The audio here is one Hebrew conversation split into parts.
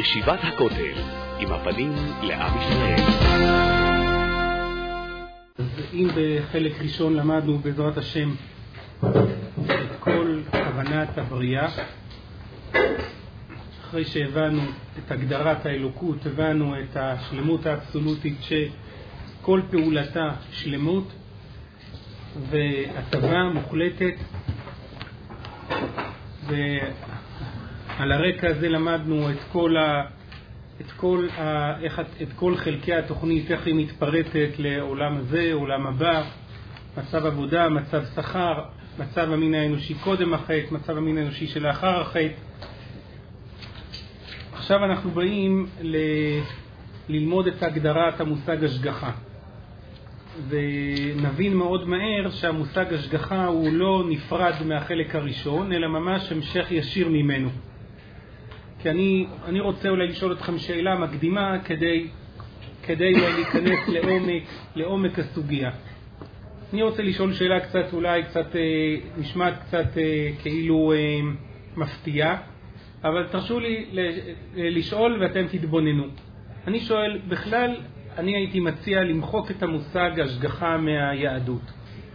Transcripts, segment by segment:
ישיבת הכותל, עם הפנים לעם ישראל. אז אם בחלק ראשון למדנו בעזרת השם את כל הבנת הבריאה, אחרי שהבנו את הגדרת האלוקות, הבנו את השלמות האבסולוטית שכל פעולתה שלמות והטבה מוחלטת, ועל הרקע הזה למדנו את כל חלקי התוכנית, איך היא מתפרטת לעולם הזה, עולם הבא, מצב עבודה, מצב שכר, מצב המין האנושי קודם החטא, מצב המין האנושי שלאחר החטא. עכשיו אנחנו באים ללמוד את הגדרת המושג השגחה, ונבין מאוד מהר שהמושג השגחה הוא לא נפרד מהחלק הראשון, אלא ממש המשך ישיר ממנו. כי אני רוצה אולי לשאול אתכם שאלה מקדימה כדי להיכנס לעומק הסוגיה. אני רוצה לשאול שאלה נשמעת קצת כאילו מפתיעה, אבל תרשו לי לשאול ואתם תתבוננו. אני שואל, בכלל אני הייתי מציע למחוק את המושג השגחה מהיהדות.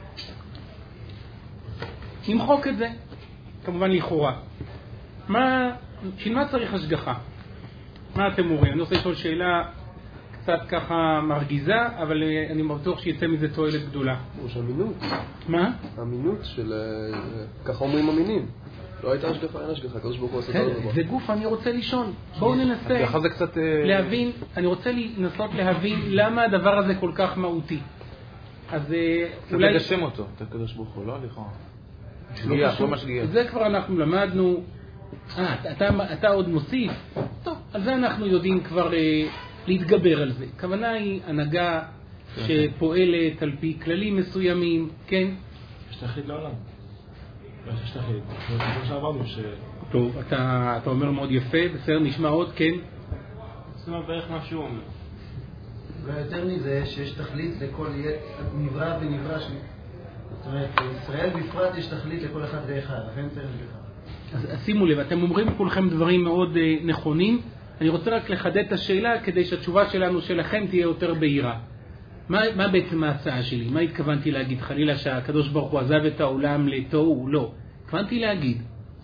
למחוק את זה, כמובן לכאורה. בשביל מה צריך השגחה? מה אתם אומרים? אני רוצה לשאול שאלה קצת ככה מרגיזה, אבל אני בטוח שיצא מזה תועלת גדולה. יש אמינות. מה? אמינות של, ככה אומרים אמינים. לא הייתה השגחה, אין השגחה, קדוש ברוך הוא עשה דבר. זה גוף, אני רוצה לשאול. בואו ננסה להבין, אני רוצה לנסות להבין למה הדבר הזה כל כך מהותי. אז אולי לגשם אותו, את הקדוש ברוך הוא, לא לכאורה. שגיח, לא משגיח. זה כבר אנחנו למדנו. אתה עוד מוסיף? טוב, על זה אנחנו יודעים כבר להתגבר על זה. הכוונה היא הנהגה שפועלת על פי כללים מסוימים, כן? יש תכלית לעולם. יש תכלית. כמו שאמרנו טוב, אתה אומר מאוד יפה, בסדר, נשמע עוד, כן? זאת אומרת בערך מה שהוא אומר. ויותר מזה שיש תכלית לכל נברא ונברא שלי. זאת אומרת, בישראל בפרט יש תכלית לכל אחד ואחד, לכן צריך השגחה. אז שימו לב, אתם אומרים כולכם דברים מאוד נכונים. אני רוצה רק לחדד את השאלה כדי שהתשובה שלכם תהיה יותר בהירה. מה בעצם ההצעה שלי? מה התכוונתי להגיד? חלילה שהקדוש ברוך הוא עזב את העולם לתוהו? לא. התכוונתי להגיד,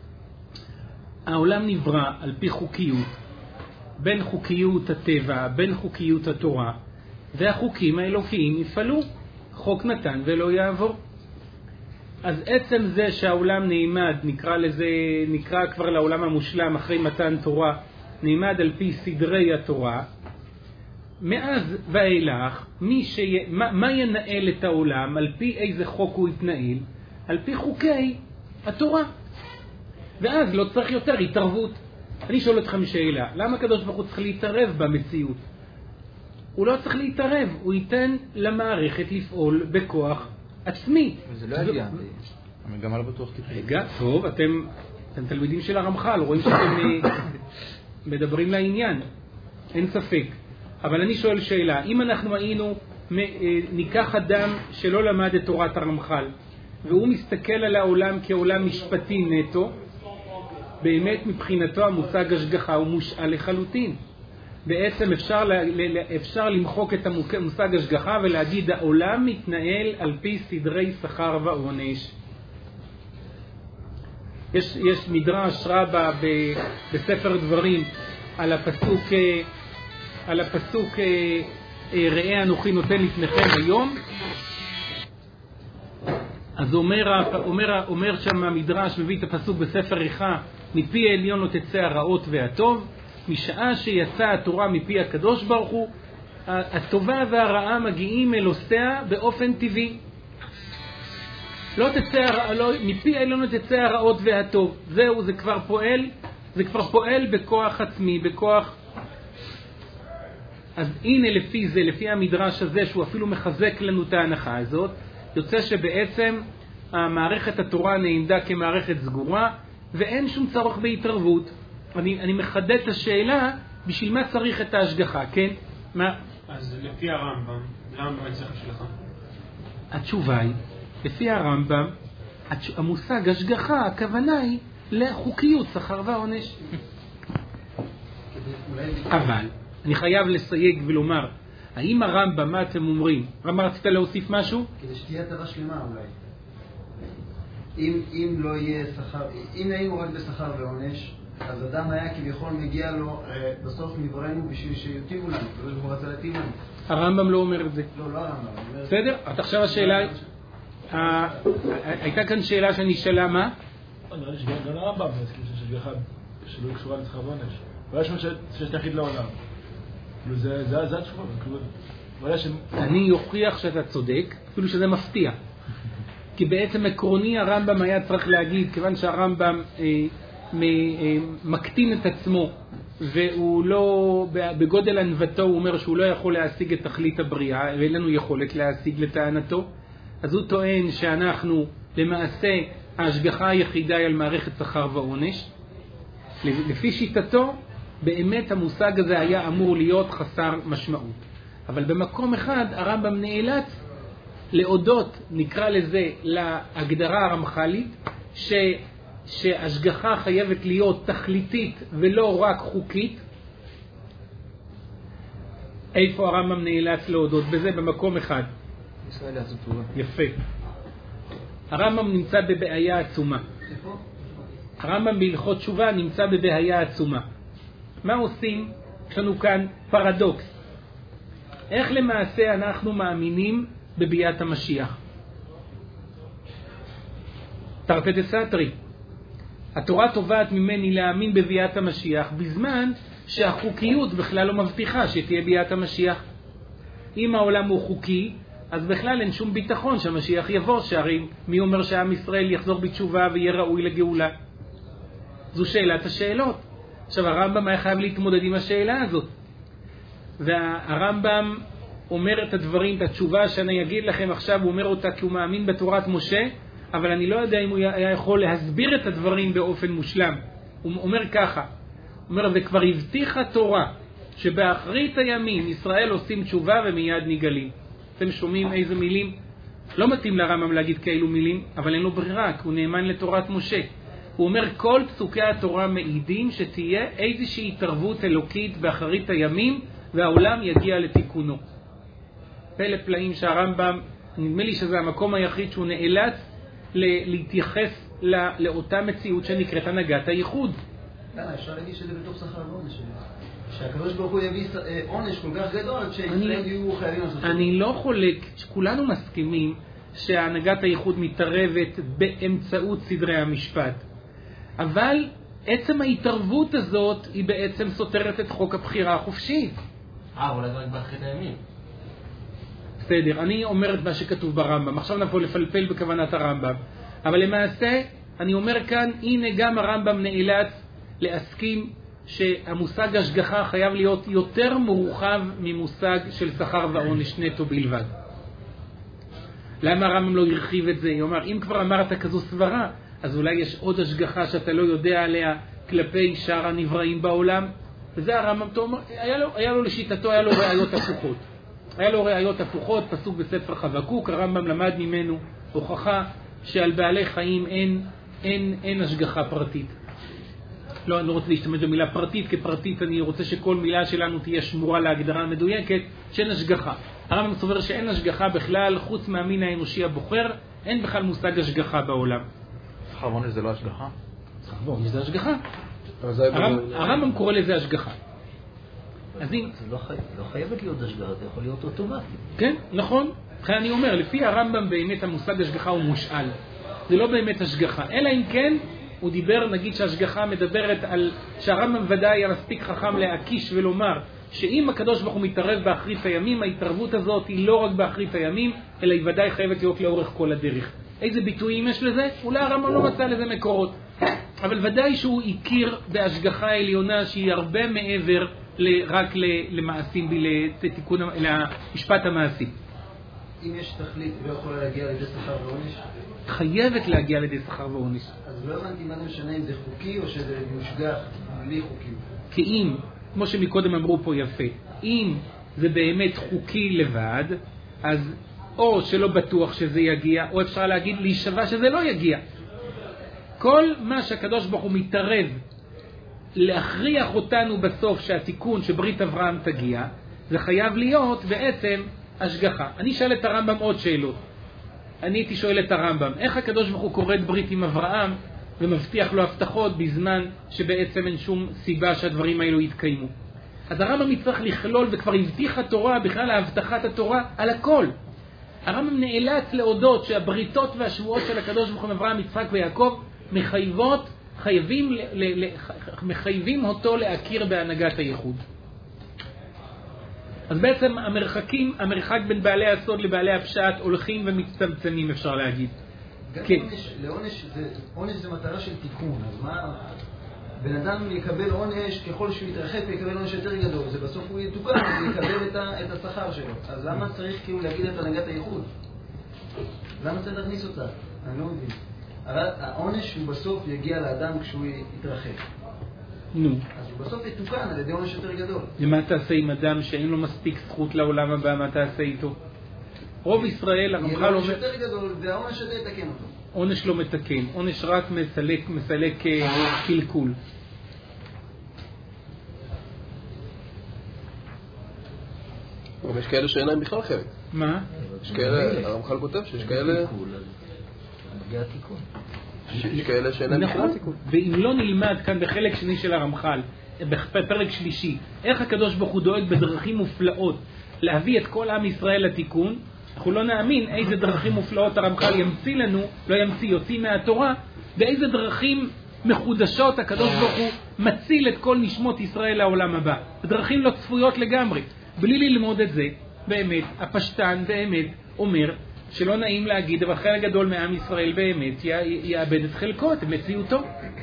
העולם נברא על פי חוקיות, בין חוקיות הטבע, בין חוקיות התורה, והחוקים האלוקיים יפעלו. חוק נתן ולא יעבור. אז עצם זה שהעולם נעמד, נקרא כבר לעולם המושלם אחרי מתן תורה, נעמד על פי סדרי התורה, מאז ואילך, מה ינהל את העולם, על פי איזה חוק הוא יתנהל? על פי חוקי התורה. ואז לא צריך יותר התערבות. אני שואל אתכם שאלה, למה הקדוש ברוך הוא צריך להתערב במציאות? הוא לא צריך להתערב, הוא ייתן למערכת לפעול בכוח עצמי. וזה לא יגיע. המגמה לא בטוח כתוב. רגע, טוב, אתם תלמידים של הרמח"ל, רואים שאתם מדברים לעניין, אין ספק. אבל אני שואל שאלה, אם אנחנו ניקח אדם שלא למד את תורת הרמח"ל, והוא מסתכל על העולם כעולם משפטי נטו, באמת מבחינתו המושג השגחה הוא מושאל לחלוטין. בעצם אפשר למחוק את המושג השגחה ולהגיד העולם מתנהל על פי סדרי שכר ועונש. יש מדרש רבה בספר דברים על הפסוק ראה אנוכי נותן לפניכם היום. אז אומר שם המדרש, מביא את הפסוק בספר איכה, מפי העליון לא תצא הרעות והטוב. משעה שיצאה התורה מפי הקדוש ברוך הוא, הטובה והרעה מגיעים אל עושיה באופן טבעי. מפי העליון לא תצא הרעות והטוב. זהו, זה כבר פועל בכוח עצמי, בכוח. אז הנה לפי המדרש הזה, שהוא אפילו מחזק לנו את ההנחה הזאת, יוצא שבעצם המערכת התורה נעמדה כמערכת סגורה, ואין שום צורך בהתערבות. אני מחדד את השאלה, בשביל מה צריך את ההשגחה, כן? אז לפי הרמב"ם, למה צריך השגחה? התשובה היא, לפי הרמב"ם, המושג השגחה, הכוונה היא לחוקיות, שכר ועונש. אבל אני חייב לסייג ולומר, האם הרמב"ם, מה אתם אומרים? רמב"ם, רצית להוסיף משהו? כדי שתהיה הטבה שלמה אולי. אם לא יהיה שכר, אם היינו רק בשכר ועונש, אז אדם היה כביכול מגיע לו בסוף מברנו בשביל שיוטיבו לנו, הוא רצה להתאים לנו. הרמב"ם לא אומר את זה. לא הרמב"ם. בסדר? אז עכשיו השאלה, הייתה כאן שאלה שאני שאלה מה? נראה לי שגם הרמב"ם, יש השגחה שלא קשורה לשכר ועונש. אבל יש משהו שיש תחיד לעולם. זה התשובה. אני אוכיח שאתה צודק, אפילו שזה מפתיע. כי בעצם עקרוני הרמב"ם היה צריך להגיד, כיוון שהרמב"ם מקטין את עצמו, והוא לא, בגודל ענוותו הוא אומר שהוא לא יכול להשיג את תכלית הבריאה, ואין לנו יכולת להשיג לטענתו, אז הוא טוען שאנחנו למעשה ההשגחה היחידה היא על מערכת שכר ועונש. לפי שיטתו, באמת המושג הזה היה אמור להיות חסר משמעות. אבל במקום אחד הרמב"ם נאלץ להודות, נקרא לזה, להגדרה הרמח"לית, שהשגחה חייבת להיות תכליתית ולא רק חוקית. איפה הרמב"ם נאלץ להודות בזה? במקום אחד. יפה. הרמב"ם נמצא בבעיה עצומה. הרמב"ם בהלכות תשובה נמצא בבעיה עצומה. מה עושים? יש לנו כאן פרדוקס. איך למעשה אנחנו מאמינים בביאת המשיח? תרתי דסתרי. התורה תובעת ממני להאמין בביאת המשיח בזמן שהחוקיות בכלל לא מבטיחה שתהיה ביאת המשיח. אם העולם הוא חוקי, אז בכלל אין שום ביטחון שהמשיח יבוא, שהרי מי אומר שעם ישראל יחזור בתשובה ויהיה ראוי לגאולה? זו שאלת השאלות. עכשיו הרמב"ם היה חייב להתמודד עם השאלה הזאת. והרמב"ם אומר את הדברים, את התשובה שאני אגיד לכם עכשיו, הוא אומר אותה כי הוא מאמין בתורת משה, אבל אני לא יודע אם הוא היה יכול להסביר את הדברים באופן מושלם. הוא אומר ככה, הוא אומר, וכבר הבטיחה תורה שבאחרית הימים ישראל עושים תשובה ומיד נגלים. אתם שומעים איזה מילים? לא מתאים לרמב"ם להגיד כאלו מילים, אבל אין לו ברירה, כי הוא נאמן לתורת משה. הוא אומר, כל פסוקי התורה מעידים שתהיה איזושהי התערבות אלוקית באחרית הימים, והעולם יגיע לתיקונו. פלא פלאים שהרמב"ם, נדמה לי שזה המקום היחיד שהוא נאלץ להתייחס לאותה מציאות שנקראת הנהגת הייחוד. אפשר להגיד שזה בתוך שכר ועונש. שהקדוש ברוך הוא יביא עונש כל כך גדול, שישראל יהיו חייבים לעשות. אני לא חולק, כולנו מסכימים שהנהגת הייחוד מתערבת באמצעות סדרי המשפט. אבל עצם ההתערבות הזאת היא בעצם סותרת את חוק הבחירה החופשית. אולי רק באחרית הימים. בסדר, אני אומר את מה שכתוב ברמב"ם. עכשיו נבוא לפלפל בכוונת הרמב"ם. אבל למעשה, אני אומר כאן, הנה גם הרמב"ם נאלץ להסכים שהמושג השגחה חייב להיות יותר מורחב ממושג של שכר ועונש נטו בלבד. למה הרמב"ם לא הרחיב את זה? הוא אומר, אם כבר אמרת כזו סברה, אז אולי יש עוד השגחה שאתה לא יודע עליה כלפי שאר הנבראים בעולם. וזה הרמב"ם, היה לו לשיטתו, היה לו ראיות הפוכות. היה לו ראיות הפוכות, פסוק בספר חבקוק, הרמב"ם למד ממנו הוכחה שעל בעלי חיים אין השגחה פרטית. לא, אני לא רוצה להשתמש במילה פרטית, כפרטית אני רוצה שכל מילה שלנו תהיה שמורה להגדרה המדויקת, שאין השגחה. הרמב"ם סובר שאין השגחה בכלל, חוץ מהמין האנושי הבוחר, אין בכלל מושג השגחה בעולם. שכר ועונש זה לא השגחה? שכר ועונש זה השגחה. הרמב"ם קורא לזה השגחה. אז אם... זה לא חייבת להיות השגחה, זה יכול להיות אוטומטי. כן, נכון. לכן אני אומר, לפי הרמב"ם באמת המושג השגחה הוא מושאל. זה לא באמת השגחה. אלא אם כן, הוא דיבר, נגיד שהשגחה מדברת על... שהרמב"ם ודאי היה מספיק חכם להקיש ולומר שאם הקדוש ברוך הוא מתערב באחרית הימים, ההתערבות הזאת היא לא רק באחרית הימים, אלא היא ודאי חייבת להיות לאורך כל הדרך. איזה ביטויים יש לזה? אולי הרמב"ם לא מצא לזה מקורות. אבל ודאי שהוא הכיר בהשגחה העליונה שהיא הרבה מעבר רק למעשים, לתיקון, למשפט המעשי. אם יש תכלית לא יכולה להגיע לידי שכר ועונש? חייבת להגיע לידי שכר ועונש. אז לא הבנתי מה זה משנה אם זה חוקי או שזה מושגח בלי חוקי. כי אם, כמו שמקודם אמרו פה יפה, אם זה באמת חוקי לבד, אז או שלא בטוח שזה יגיע, או אפשר להגיד להישבע שזה לא יגיע. כל מה שהקדוש ברוך הוא מתערב להכריח אותנו בסוף שהתיקון שברית אברהם תגיע, זה חייב להיות בעצם השגחה. אני שאל את הרמב"ם עוד שאלות. אני הייתי שואל את הרמב"ם, איך הקדוש ברוך הוא כורת ברית עם אברהם ומבטיח לו הבטחות בזמן שבעצם אין שום סיבה שהדברים האלו יתקיימו? אז הרמב"ם יצטרך לכלול, וכבר הבטיח התורה, בכלל להבטחת התורה על הכל. הרמב"ם נאלץ להודות שהבריתות והשבועות של הקדוש ברוך הוא עם אברהם, יצחק ויעקב מחייבים אותו להכיר בהנהגת הייחוד. אז בעצם המרחק בין בעלי הסוד לבעלי הפשט הולכים ומצטמצמים, אפשר להגיד. כן. עונש זה מטרה של תיקון, אז מה? בן אדם יקבל עונש ככל שהוא יתרחק ויקבל עונש יותר גדול, זה בסוף הוא יתוקן ויקבל את השכר שלו. אז למה צריך כאילו להגיד את הנהגת הייחוד? למה צריך להכניס אותה? אני לא מבין. העונש הוא בסוף יגיע לאדם כשהוא יתרחק. נו. אז הוא בסוף יתוקן על ידי עונש יותר גדול. ומה תעשה עם אדם שאין לו מספיק זכות לעולם הבא? מה תעשה איתו? רוב ישראל, הרמח"ל אומר... יהיה עונש יותר גדול והעונש הזה יתקן אותו. עונש לא מתקן, עונש רק מסלק קלקול. אבל יש כאלה שאין להם בכלל חלק. מה? יש כאלה, הרמח"ל כותב שיש כאלה... יש כאלה שאין להם בכלל תיקון. ואם לא נלמד כאן בחלק שני של הרמח"ל, בפרק שלישי, איך הקדוש ברוך הוא דואג בדרכים מופלאות להביא את כל עם ישראל לתיקון, אנחנו לא נאמין איזה דרכים מופלאות הרמח"ל ימציא לנו, יוציא מהתורה, באיזה דרכים מחודשות הקדוש ברוך הוא מציל את כל נשמות ישראל לעולם הבא. בדרכים לא צפויות לגמרי. בלי ללמוד את זה, באמת, הפשטן באמת אומר שלא נעים להגיד, אבל חלק גדול מעם ישראל באמת יאבד את חלקו, את מציאותו.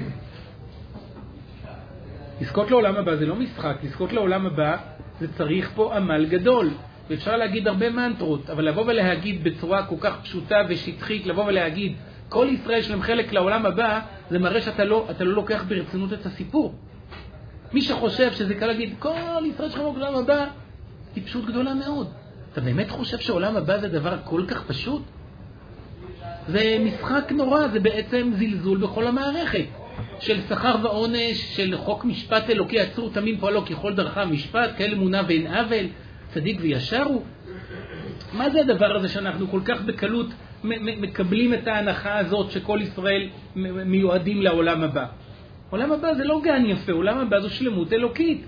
לזכות לעולם הבא זה לא משחק, לזכות לעולם הבא זה צריך פה עמל גדול. ואפשר להגיד הרבה מנטרות, אבל לבוא ולהגיד בצורה כל כך פשוטה ושטחית, לבוא ולהגיד כל ישראל שלהם חלק לעולם הבא, זה מראה שאתה לא לוקח ברצינות את הסיפור. מי שחושב שזה קל להגיד כל ישראל שלהם לעולם הבא, היא פשוט גדולה מאוד. אתה באמת חושב שעולם הבא זה דבר כל כך פשוט? זה משחק נורא, זה בעצם זלזול בכל המערכת של שכר ועונש, של חוק משפט אלוקי, עצור תמים פועלו ככל דרכה משפט, כאל אמונה ואין עוול, צדיק וישר הוא. מה זה הדבר הזה שאנחנו כל כך בקלות מקבלים את ההנחה הזאת שכל ישראל מיועדים לעולם הבא? עולם הבא זה לא גן יפה, עולם הבא זו שלמות אלוקית.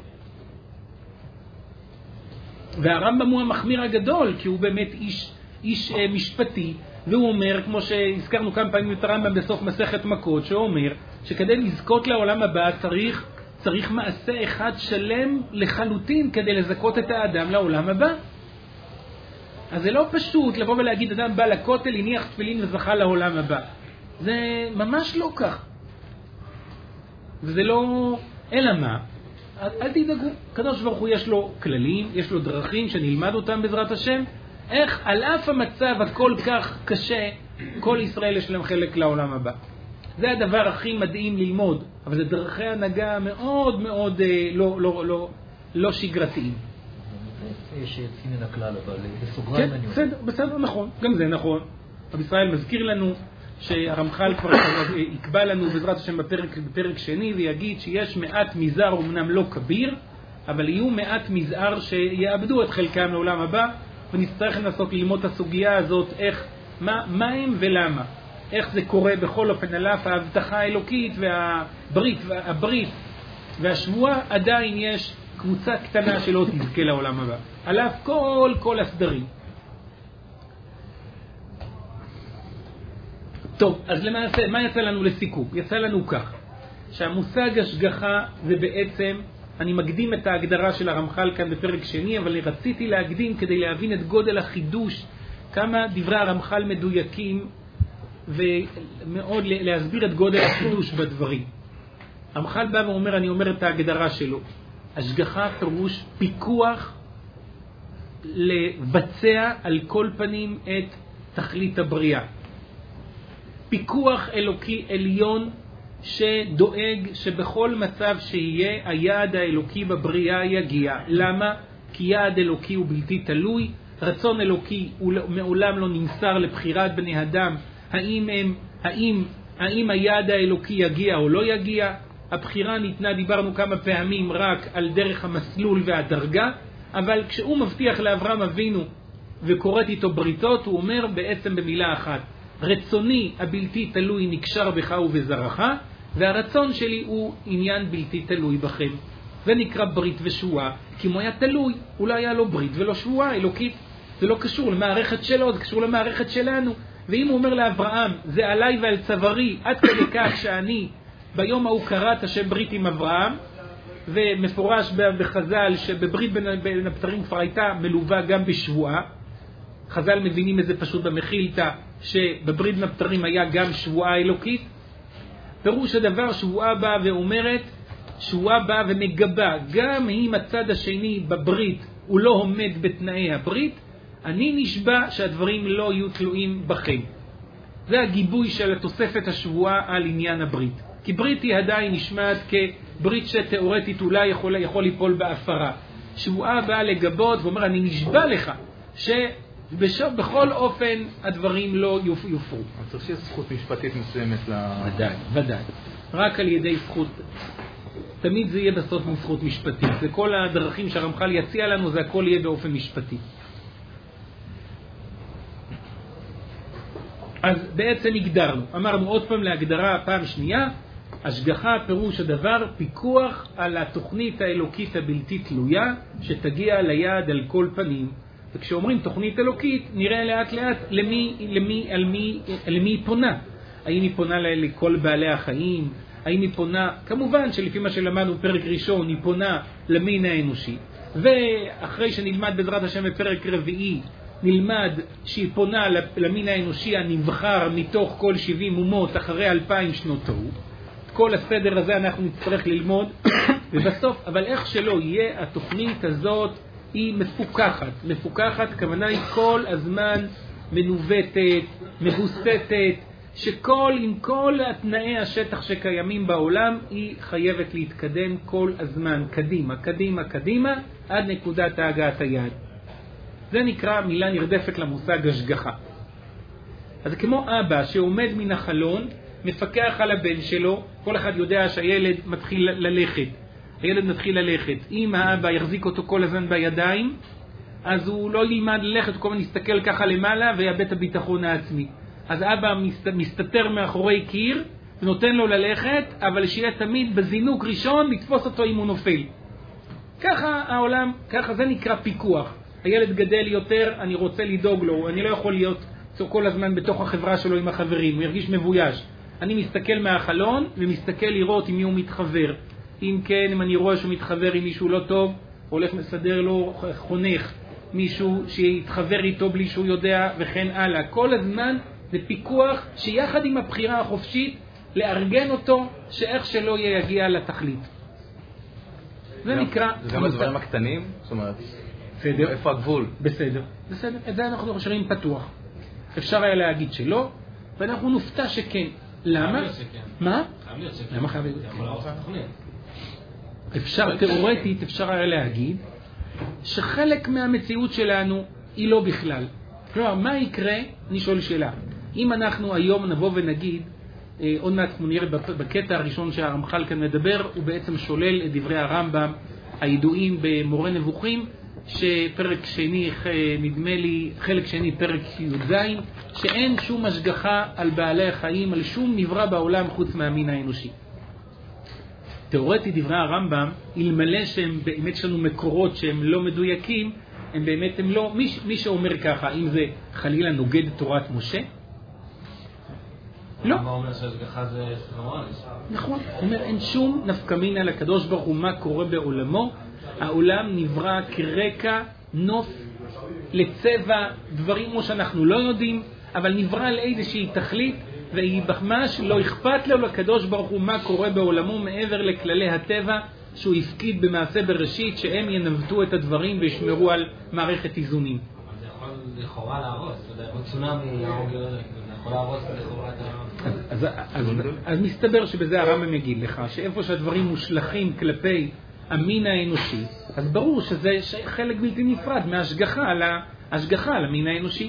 והרמב"ם הוא המחמיר הגדול, כי הוא באמת איש משפטי, והוא אומר, כמו שהזכרנו כמה פעמים את הרמב"ם בסוף מסכת מכות, שהוא אומר שכדי לזכות לעולם הבא צריך מעשה אחד שלם לחלוטין כדי לזכות את האדם לעולם הבא. אז זה לא פשוט לבוא ולהגיד אדם בא לכותל, הניח תפילין וזכה לעולם הבא. זה ממש לא כך. וזה לא... אלא מה? אל תדאגו, קדוש ברוך הוא יש לו כללים, יש לו דרכים שנלמד אותם בעזרת השם, איך על אף המצב הכל כך קשה, כל ישראל יש להם חלק לעולם הבא. זה הדבר הכי מדהים ללמוד, אבל זה דרכי הנהגה מאוד מאוד לא שגרתיים. יש יוצאים מן הכלל, אבל בסוגריים אני אומר. בסדר, נכון, גם זה נכון. רבי ישראל מזכיר לנו שהרמח"ל כבר יקבע לנו בעזרת השם בפרק שני ויגיד שיש מעט מזער, אמנם לא כביר, אבל יהיו מעט מזער שיאבדו את חלקם לעולם הבא, ונצטרך לנסות ללמוד את הסוגיה הזאת, מה הם ולמה. איך זה קורה בכל אופן על אף ההבטחה האלוקית והברית והשבועה, עדיין יש קבוצה קטנה שלא תזכה לעולם הבא. על אף כל הסדרים. טוב, אז למעשה, מה יצא לנו לסיכום? יצא לנו כך, שהמושג השגחה זה בעצם, אני מקדים את ההגדרה של הרמח"ל כאן בפרק שני, אבל רציתי להקדים כדי להבין את גודל החידוש, כמה דברי הרמח"ל מדויקים, ומאוד להסביר את גודל החידוש בדברים. הרמח"ל בא ואומר, אני אומר את ההגדרה שלו, השגחה פירוש פיקוח לבצע על כל פנים את תכלית הבריאה. פיקוח אלוקי עליון שדואג שבכל מצב שיהיה היעד האלוקי בבריאה יגיע. למה? כי יעד אלוקי הוא בלתי תלוי, רצון אלוקי הוא מעולם לא נמסר לבחירת בני אדם, האם היעד האלוקי יגיע או לא יגיע, הבחירה ניתנה, דיברנו כמה פעמים, רק על דרך המסלול והדרגה, אבל כשהוא מבטיח לאברהם אבינו וקוראת איתו בריתות, הוא אומר בעצם במילה אחת, רצוני הבלתי תלוי נקשר בך ובזרעך, והרצון שלי הוא עניין בלתי תלוי בכם. זה נקרא ברית ושבועה, כי אם הוא היה תלוי, הוא לא היה לו ברית ולא שבועה אלוקית. זה לא קשור למערכת שלו, זה קשור למערכת שלנו. ואם הוא אומר לאברהם, זה עליי ועל צווארי, עד כדי כך שאני ביום ההוא קראת השם ברית עם אברהם, ומפורש בחז"ל שבברית בין הבתרים כבר הייתה מלווה גם בשבועה. חז"ל מבינים את זה פשוט במחילתא, שבברית בין הבתרים היה גם שבועה אלוקית. פירוש הדבר, שבועה באה ואומרת, שבועה באה ומגבה, גם אם הצד השני בברית הוא לא עומד בתנאי הברית, אני נשבע שהדברים לא יהיו תלויים בכם. זה הגיבוי של התוספת השבועה על עניין הברית. כי ברית היא עדיין נשמעת כברית שתיאורטית אולי יכול ליפול בהפרה. שבועה באה לגבות ואומר, אני נשבע לך שבכל אופן הדברים לא יופרו. אני צריך שיהיה זכות משפטית מסוימת ודאי. רק על ידי זכות, תמיד זה יהיה בסוף מזכות משפטית. זה כל הדרכים שהרמח"ל יציע לנו, זה הכל יהיה באופן משפטי. אז בעצם הגדרנו, אמרנו עוד פעם להגדרה פעם שנייה, השגחה פירוש הדבר, פיקוח על התוכנית האלוקית הבלתי תלויה, שתגיע ליעד על כל פנים. וכשאומרים תוכנית אלוקית, נראה לאט לאט למי היא פונה. האם היא פונה לכל בעלי החיים? האם היא פונה, כמובן שלפי מה שלמדנו פרק ראשון, היא פונה למין האנושי. ואחרי שנלמד בעזרת השם בפרק רביעי, נלמד שהיא פונה למין האנושי הנבחר מתוך כל 70 אומות אחרי 2000 שנות תוהו. כל הסדר הזה אנחנו נצטרך ללמוד, ובסוף, אבל איך שלא יהיה, התוכנית הזאת היא מפוקחת, כוונה היא כל הזמן מנווטת, מבוסתת, עם כל התנאי השטח שקיימים בעולם, היא חייבת להתקדם כל הזמן, קדימה, עד נקודת הגעת היעד. זה נקרא מילה נרדפת למושג השגחה. אז כמו אבא שעומד מן החלון, מפקח על הבן שלו, כל אחד יודע שהילד מתחיל ללכת. אם האבא יחזיק אותו כל הזמן בידיים, אז הוא לא ילמד ללכת, הוא כל הזמן יסתכל ככה למעלה ויאבד את הביטחון העצמי. אז אבא מסתתר מאחורי קיר ונותן לו ללכת, אבל שיהיה תמיד בזינוק ראשון לתפוס אותו אם הוא נופל. ככה העולם, ככה זה נקרא פיקוח. הילד גדל יותר, אני רוצה לדאוג לו, אני לא יכול להיות כל הזמן בתוך החברה שלו עם החברים, הוא ירגיש מבויש. אני מסתכל מהחלון ומסתכל לראות עם מי הוא מתחבר. אם כן, אם אני רואה שהוא מתחבר עם מישהו לא טוב, הולך מסדר לו חונך, מישהו שיתחבר איתו בלי שהוא יודע וכן הלאה. כל הזמן זה פיקוח שיחד עם הבחירה החופשית לארגן אותו שאיך שלא יגיע לתכלית. זה נקרא... זה גם הדברים הקטנים? זאת אומרת, בסדר. איפה הגבול? בסדר. את זה אנחנו חושבים פתוח. אפשר היה להגיד שלא, ואנחנו נופתע שכן. למה? מה? למה חייב להיות שכן? אפשר, תיאורטית אפשר היה להגיד שחלק מהמציאות שלנו היא לא בכלל. כלומר, מה יקרה? אני שואל שאלה. אם אנחנו היום נבוא ונגיד, עוד מעט אנחנו נראה בקטע הראשון שהרמח"ל כאן מדבר, הוא בעצם שולל את דברי הרמב"ם הידועים במורה נבוכים, שפרק שני, נדמה לי, חלק שני, פרק י"ז, שאין שום השגחה על בעלי החיים, על שום נברא בעולם חוץ מהמין האנושי. תיאורטית דברי הרמב"ם, אלמלא שהם באמת שלנו מקורות שהם לא מדויקים, הם לא, מי שאומר ככה, אם זה חלילה נוגד תורת משה? לא. מה אומר שהשגחה זה סמואליס? נכון, הוא אומר אין שום נפקמין על הקדוש ברוך הוא מה קורה בעולמו, העולם נברא כרקע, נוף, לצבע, דברים כמו שאנחנו לא יודעים, אבל נברא על איזושהי תכלית, והיא ממש לא אכפת לו לקדוש ברוך הוא מה קורה בעולמו מעבר לכללי הטבע שהוא הפקיד במעשה בראשית, שהם ינווטו את הדברים וישמרו על מערכת איזונים. אבל זה יכול לכאורה להרוס, אתה יודע, צונאמי להרוג ילד, זה יכול להרוס לכאורה את אז מסתבר שבזה הרמב"ם יגיד לך, שאיפה שהדברים מושלכים כלפי המין האנושי, אז ברור שזה חלק בלתי נפרד מההשגחה על המין האנושי.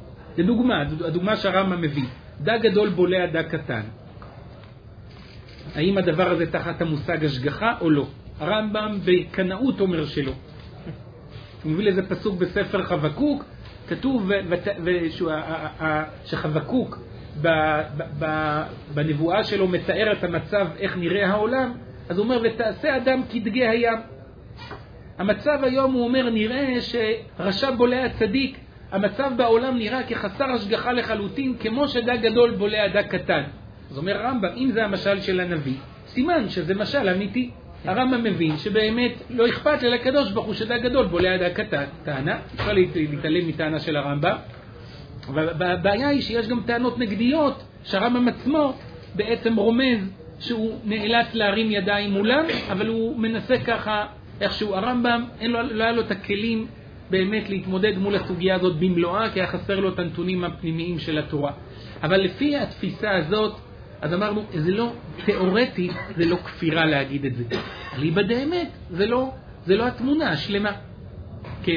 לדוגמה, הדוגמה שהרמב"ם מביא, דג גדול בולע דג קטן. האם הדבר הזה תחת המושג השגחה או לא. הרמב"ם בקנאות אומר שלא. הוא מביא לזה פסוק בספר חבקוק, כתוב שחבקוק בנבואה שלו מתאר את המצב איך נראה העולם, אז הוא אומר ותעשה אדם כדגי הים. המצב היום הוא אומר נראה שרשע בולע צדיק, המצב בעולם נראה כחסר השגחה לחלוטין, כמו שדג גדול בולע דג קטן. אז אומר הרמב"ם, אם זה המשל של הנביא, סימן שזה משל אמיתי. הרמב"ם מבין שבאמת לא אכפת לקדוש ברוך הוא שדג גדול בולע דג קטן. טענה, אפשר להתעלם מטענה של הרמב"ם. והבעיה היא שיש גם טענות נגדיות שהרמב"ם עצמו בעצם רומז שהוא נאלץ להרים ידיים מולם, אבל הוא מנסה ככה איכשהו. הרמב"ם לא היה לו את הכלים באמת להתמודד מול הסוגיה הזאת במלואה, כי היה חסר לו את הנתונים הפנימיים של התורה. אבל לפי התפיסה הזאת, אז אמרנו, זה לא תיאורטי, זה לא כפירה להגיד את זה. ליבא דאמת, זה לא התמונה השלמה. כן.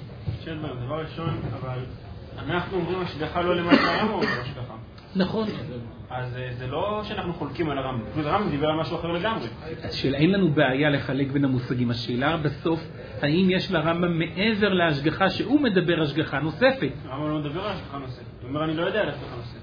דבר ראשון, אבל אנחנו אומרים השגחה לא למה שהרמב"ם אומר השגחה. נכון. אז זה לא שאנחנו חולקים על הרמב"ם. הרמב"ם דיבר על משהו אחר לגמרי. השאלה, אין לנו בעיה לחלק בין המושגים. השאלה בסוף, האם יש לרמב"ם מעבר להשגחה שהוא מדבר השגחה נוספת? הרמב"ם לא מדבר על השגחה נוספת. הוא אומר, אני לא יודע על השגחה נוספת.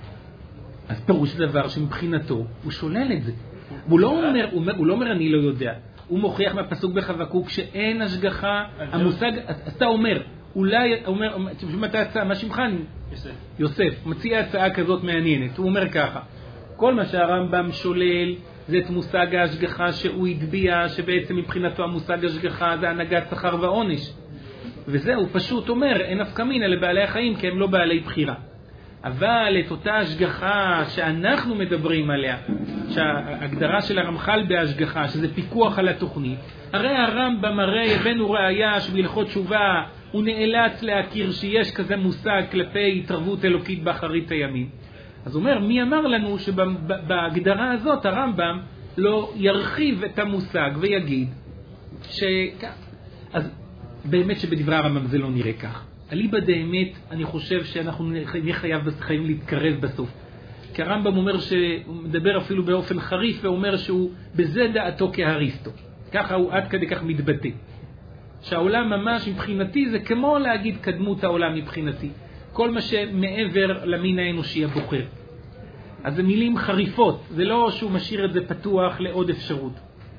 אז פירוש דבר שמבחינתו הוא שולל את זה. הוא לא אומר אני לא יודע. הוא מוכיח מהפסוק בחבקוק שאין השגחה. המושג, אתה אומר, אולי, מה שמך? יוסף. מציע הצעה כזאת מעניינת. הוא אומר ככה, כל מה שהרמב"ם שולל זה את מושג ההשגחה שהוא הדביע, שבעצם מבחינתו המושג ההשגחה זה הנהגת שכר ועונש. וזהו, פשוט אומר, אין נפקא מינה לבעלי החיים כי הם לא בעלי בחירה. אבל את אותה השגחה שאנחנו מדברים עליה, שההגדרה של הרמח"ל בהשגחה, שזה פיקוח על התוכנית, הרי הרמב"ם הרי הבאנו ראיה שבהלכות תשובה הוא נאלץ להכיר שיש כזה מושג כלפי התערבות אלוקית באחרית הימים. אז הוא אומר, מי אמר לנו שבהגדרה הזאת הרמב"ם לא ירחיב את המושג ויגיד אז באמת שבדברי הרמב"ם זה לא נראה כך. אליבא דאמת, אני חושב שאנחנו נהיה חייבים להתקרב בסוף. כי הרמב"ם אומר שהוא מדבר אפילו באופן חריף, ואומר שהוא בזה דעתו כהריסטו. ככה הוא עד כדי כך מתבטא. שהעולם ממש מבחינתי זה כמו להגיד קדמות העולם מבחינתי. כל מה שמעבר למין האנושי הבוחר. אז זה מילים חריפות, זה לא שהוא משאיר את זה פתוח לעוד אפשרות.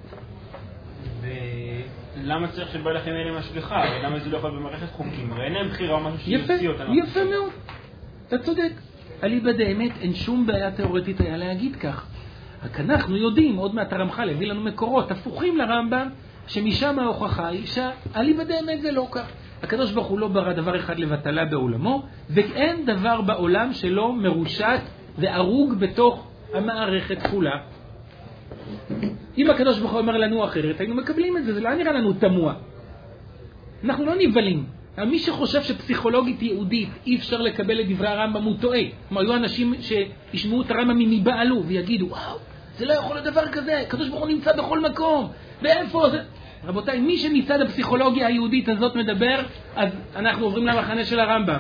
למה צריך שבא לכם אלה משגחה? למה זה לא יכול במערכת חוקים? הרי אין להם בחירה או משהו שיוציא אותנו. יפה מאוד. אתה צודק. אליבא דאמת אין שום בעיה תיאורטית היה להגיד כך. רק אנחנו יודעים, עוד מעט הרמח"ל הביא לנו מקורות הפוכים לרמב"ם, שמשם ההוכחה היא שאליבא דאמת זה לא כך. הקדוש ברוך הוא לא ברא דבר אחד לבטלה בעולמו, ואין דבר בעולם שלא מרושת וארוג בתוך המערכת כולה. אם הקדוש ברוך הוא אומר לנו אחרת, היינו מקבלים את זה, זה לא נראה לנו תמוה. אנחנו לא נבלים. מי שחושב שפסיכולוגית יהודית אי אפשר לקבל את דברי הרמב"ם הוא טועה. היו אנשים שישמעו את הרמב"ם מבעלו ויגידו, וואו, זה לא יכול להיות דבר כזה, הקדוש ברוך הוא נמצא בכל מקום, ואיפה זה? רבותיי, מי שמצד הפסיכולוגיה היהודית הזאת מדבר, אז אנחנו עוברים למחנה של הרמב"ם.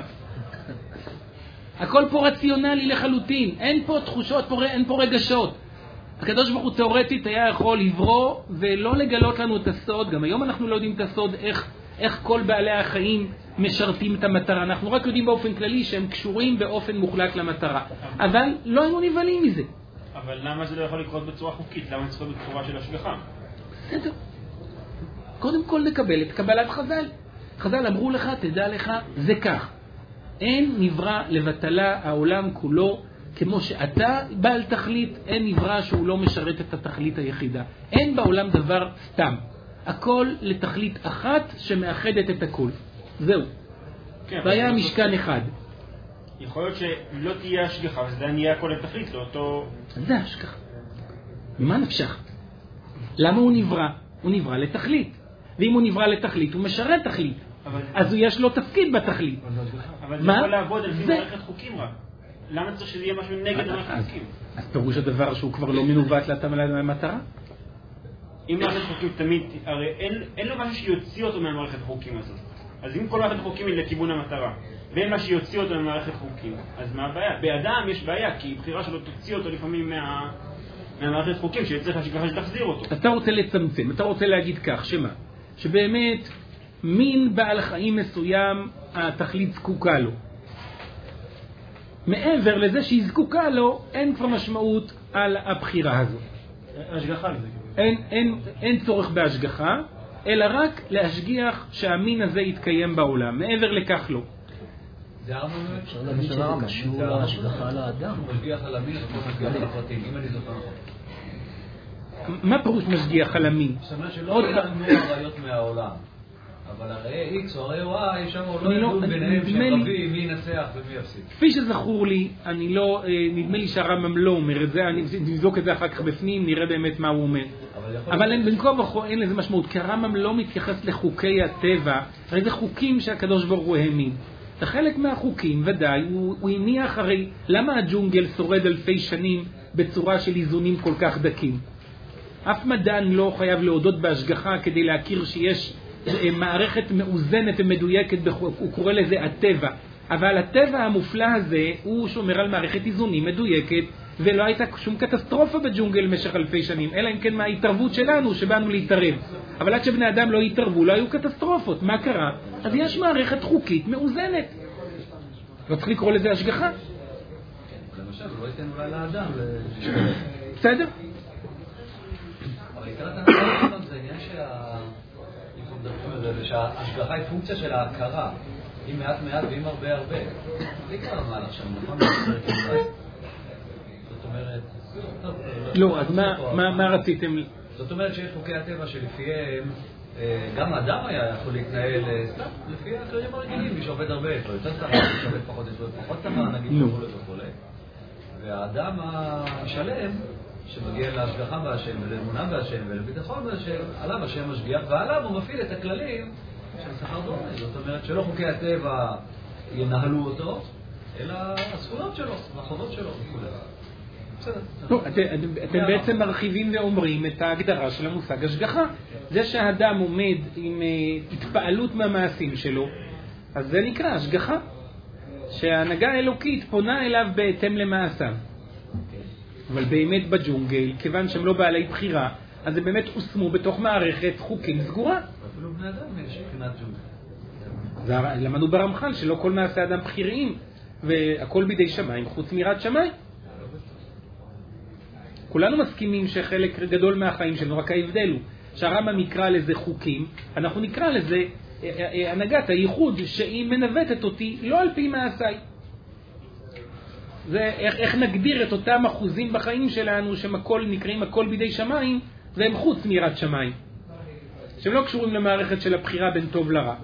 הכל פה רציונלי לחלוטין, אין פה תחושות, אין פה רגשות. הקדוש ברוך הוא תיאורטית היה יכול לברוא ולא לגלות לנו את הסוד. גם היום אנחנו לא יודעים את הסוד איך כל בעלי החיים משרתים את המטרה. אנחנו רק יודעים באופן כללי שהם קשורים באופן מוחלט למטרה. אבל לא היינו נבלים מזה. אבל למה זה לא יכול לקרות בצורה חוקית? למה זה צריך בצורה של השגחה? בסדר. קודם כל לקבל את קבלת חז"ל. חז"ל אמרו לך, תדע לך, זה כך. אין נברא לבטלה העולם כולו, כמו שאתה בעל תכלית, אין נברא שהוא לא משרת את התכלית היחידה. אין בעולם דבר סתם. הכל לתכלית אחת שמאחדת את הכל. זהו. כן, והיה משכן אחד. יכול להיות שלא תהיה השגחה, וזה נהיה הכל לתכלית, לאותו... זה השגחה. ממה נפשך? למה הוא נברא? הוא נברא לתכלית. ואם הוא נברא לתכלית, הוא משרת תכלית. אז יש לו תפקיד בתכלית. אבל זה יכול לעבוד על פי מערכת חוקים רק. למה צריך שזה יהיה משהו נגד מערכת חוקים? אז פירוש הדבר שהוא כבר לא מנווט למטרה? אם מערכת חוקים תמיד, הרי אין לו משהו שיוציא אותו מהמערכת חוקים הזאת. אז אם כל מערכת חוקים היא לכיוון המטרה, ואין מה שיוציא אותו מהמערכת חוקים, אז מה הבעיה? באדם יש בעיה, כי בחירה שלו תוציא אותו לפעמים מהמערכת חוקים שצריך השגחה שתחזיר אותו. אתה רוצה לצמצם, אתה רוצה להגיד כך, שמה? שבאמת מין בעל חיים מסוים התכלית זקוקה לו. מעבר לזה שהיא זקוקה לו, אין כבר משמעות על הבחירה הזו. השגחה לזה. אין צורך בהשגחה, אלא רק להשגיח שהמין הזה יתקיים בעולם. מעבר לכך לא. זה להגיד שזה קשור להשגחה לאדם. משגיח על המין, או משגיח על הפרטים, אם אני זוכר נכון. מה פירוש משגיח על המין? זאת אומרת שלא ידענו הראיות מהעולם. אבל הרי X או הרי Y, שם לא ידעו ביניהם שהם רבים מי ינצח ומי יפסיד. כפי שזכור לי, נדמה לי שהרמב"ם לא אומר את זה, אני נבדוק את זה אחר כך בפנים, נראה באמת מה הוא אומר. אבל בין כה וכה אין לזה משמעות, כי הרמב"ם לא מתייחס לחוקי הטבע, הרי זה חוקים שהקדוש ברוך הוא העמיד. זה חלק מהחוקים, ודאי, הוא הניח הרי, למה הג'ונגל שורד אלפי שנים בצורה של איזונים כל כך דקים? אף מדען לא חייב להודות בהשגחה כדי להכיר שיש מערכת מאוזנת ומדויקת, הוא קורא לזה הטבע. אבל הטבע המופלא הזה הוא שומר על מערכת איזונים מדויקת, ולא הייתה שום קטסטרופה בג'ונגל במשך אלפי שנים, אלא אם כן מההתערבות שלנו שבאנו להתערב. אבל עד שבני אדם לא התערבו, לא היו קטסטרופות. מה קרה? אז יש מערכת חוקית מאוזנת. לא צריך לקרוא לזה השגחה. למשל, הוא לא ייתן אולי לאדם. בסדר? אבל עיקרת הנקודה זה עניין שההשגחה היא פונקציה של ההכרה. אם מעט מעט ואם הרבה הרבה. זה עיקר המהלך שם, נכון? זאת אומרת... לא, אז מה רציתם? זאת אומרת שיש חוקי הטבע שלפיהם גם האדם היה יכול להתנהל לפי הכללים הרגילים, מי שעובד הרבה יש לו יותר שכר, מי שעובד פחות יש לו פחות שכר, נגיד וכו'. והאדם השלם שמגיע להשגחה בהשם ולאמונה בהשם ולביטחון בהשם, עליו השם משגיח ועליו הוא מפעיל את הכללים של שכר דומה. זאת אומרת שלא חוקי הטבע ינהלו אותו, אלא הזכויות שלו, החובות שלו וכו'. אתם בעצם מרחיבים ואומרים את ההגדרה של המושג השגחה. זה שהאדם עומד עם התפעלות מהמעשים שלו, אז זה נקרא השגחה. שההנהגה האלוקית פונה אליו בהתאם למעשיו. אבל באמת בג'ונגל, כיוון שהם לא בעלי בחירה, אז הם באמת הושמו בתוך מערכת חוקים סגורה. אפילו בני אדם יש מבחינת ג'ונגל. למדנו ברמח"ל שלא כל מעשי אדם בחיריים, והכל בידי שמיים חוץ מיראת שמיים. כולנו מסכימים שחלק גדול מהחיים שלנו, רק ההבדל הוא שהרמב"ם יקרא לזה חוקים, אנחנו נקרא לזה הנהגת הייחוד שהיא מנווטת אותי לא על פי מעשיי. זה איך נגדיר את אותם אחוזים בחיים שלנו שהם הכל נקראים הכל בידי שמיים והם חוץ מיראת שמיים, שהם לא קשורים למערכת של הבחירה בין טוב לרע.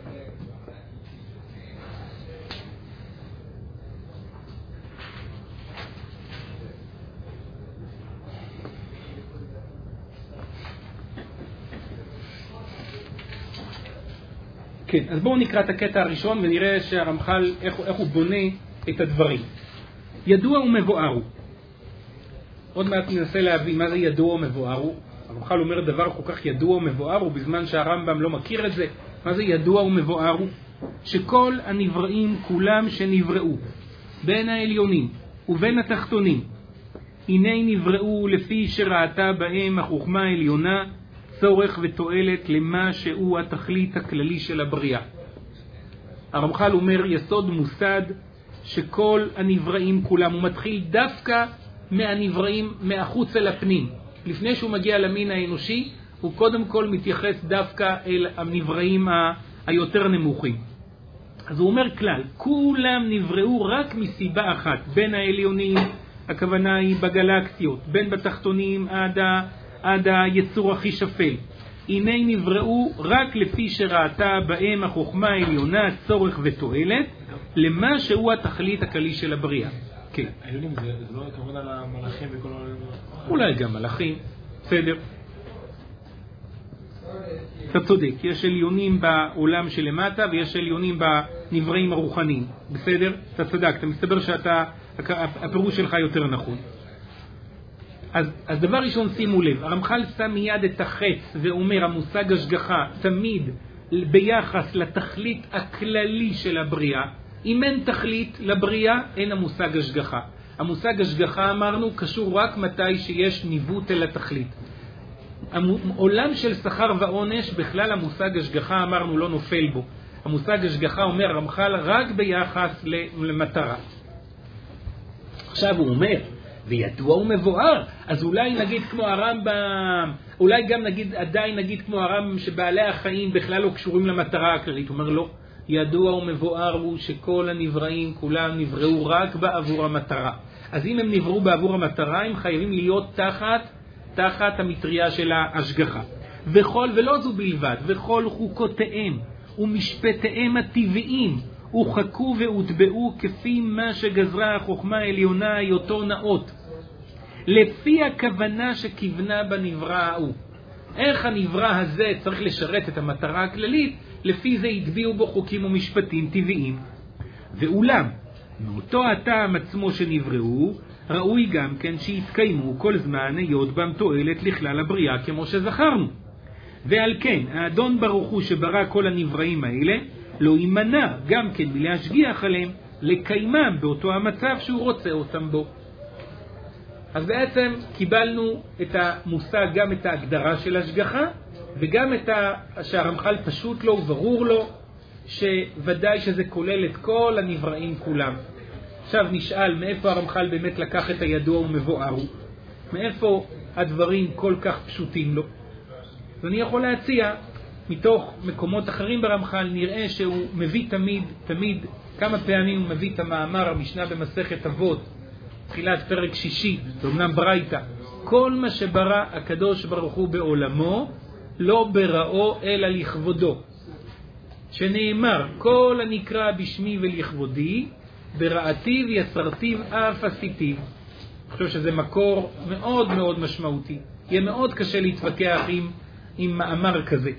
כן, אז בואו נקרא את הקטע הראשון ונראה שהרמח"ל איך הוא בונה את הדברים. ידוע ומבואר הוא. עוד מעט ננסה להבין מה זה ידוע ומבואר הוא. הרמח"ל אומר דבר כל כך ידוע ומבואר הוא בזמן שהרמב"ם לא מכיר את זה. מה זה ידוע ומבואר הוא? שכל הנבראים כולם שנבראו בין העליונים ובין התחתונים, הנה נבראו לפי שראתה בהם החוכמה העליונה צורך ותועלת למה שהוא התכלית הכללי של הבריאה. הרמח"ל אומר יסוד מוסד שכל הנבראים כולם, הוא מתחיל דווקא מהנבראים מהחוץ אל הפנים. לפני שהוא מגיע למין האנושי, הוא קודם כל מתייחס דווקא אל הנבראים היותר נמוכים. אז הוא אומר כלל, כולם נבראו רק מסיבה אחת, בין העליונים, הכוונה היא בגלקסיות, בין בתחתונים עד היצור הכי שפל. הנה נבראו רק לפי שראתה בהם החוכמה העליונה צורך ותועלת למה שהוא התכלית הכללי של הבריאה. כן. העליונים זה לא הכוונה למלאכים וכל העולם? אולי גם מלאכים, בסדר. אתה צודק, יש עליונים בעולם שלמטה ויש עליונים בנבראים הרוחניים, בסדר? אתה צדקת, מסתבר שהפירוש שלך יותר נכון. אז דבר ראשון שימו לב, הרמח"ל שם מיד את החץ ואומר המושג השגחה תמיד ביחס לתכלית הכללי של הבריאה. אם אין תכלית לבריאה אין המושג השגחה. המושג השגחה אמרנו קשור רק מתי שיש ניווט אל התכלית. עולם של שכר ועונש, בכלל המושג השגחה אמרנו לא נופל בו. המושג השגחה אומר רמח"ל רק ביחס למטרה. עכשיו הוא אומר, וידוע ומבואר, אז אולי נגיד כמו הרמב"ם, אולי גם עדיין נגיד כמו הרמב"ם שבעלי החיים בכלל לא קשורים למטרה הכללית. הוא אומר לא, ידוע ומבואר הוא שכל הנבראים כולם נבראו רק בעבור המטרה. אז אם הם נבראו בעבור המטרה, הם חייבים להיות תחת המטריה של ההשגחה. ולא זו בלבד, וכל חוקותיהם ומשפטיהם הטבעיים וחכו והוטבעו כפי מה שגזרה החוכמה העליונה היותו נאות, לפי הכוונה שכיוונה בנברא ההוא. איך הנברא הזה צריך לשרת את המטרה הכללית? לפי זה יטביעו בו חוקים ומשפטים טבעיים. ואולם, מאותו הטעם עצמו שנבראו, ראוי גם כן שיתקיימו כל זמן היות בם תועלת לכלל הבריאה כמו שזכרנו. ועל כן, האדון ברוך הוא שברא כל הנבראים האלה, לא יימנע גם כן מלהשגיח עליהם, לקיימם באותו המצב שהוא רוצה אותם בו. אז בעצם קיבלנו את המושג, גם את ההגדרה של השגחה, וגם את שהרמח"ל פשוט לו וברור לו, שוודאי שזה כולל את כל הנבראים כולם. עכשיו נשאל מאיפה הרמח"ל באמת לקח את הידוע ומבואר הוא, מאיפה הדברים כל כך פשוטים לו. אז אני יכול להציע, מתוך מקומות אחרים ברמח"ל נראה שהוא מביא תמיד, כמה פעמים הוא מביא את המאמר המשנה במסכת אבות, תחילת פרק 6, זה אמנם ברייתא, כל מה שברא הקדוש ברוך הוא בעולמו, לא בראו אלא לכבודו. שנאמר, כל הנקרא בשמי ולכבודי, בראתיו יסרתיו אף עשיתיו. אני חושב שזה מקור מאוד מאוד משמעותי. יהיה מאוד קשה להתווכח עם מאמר כזה.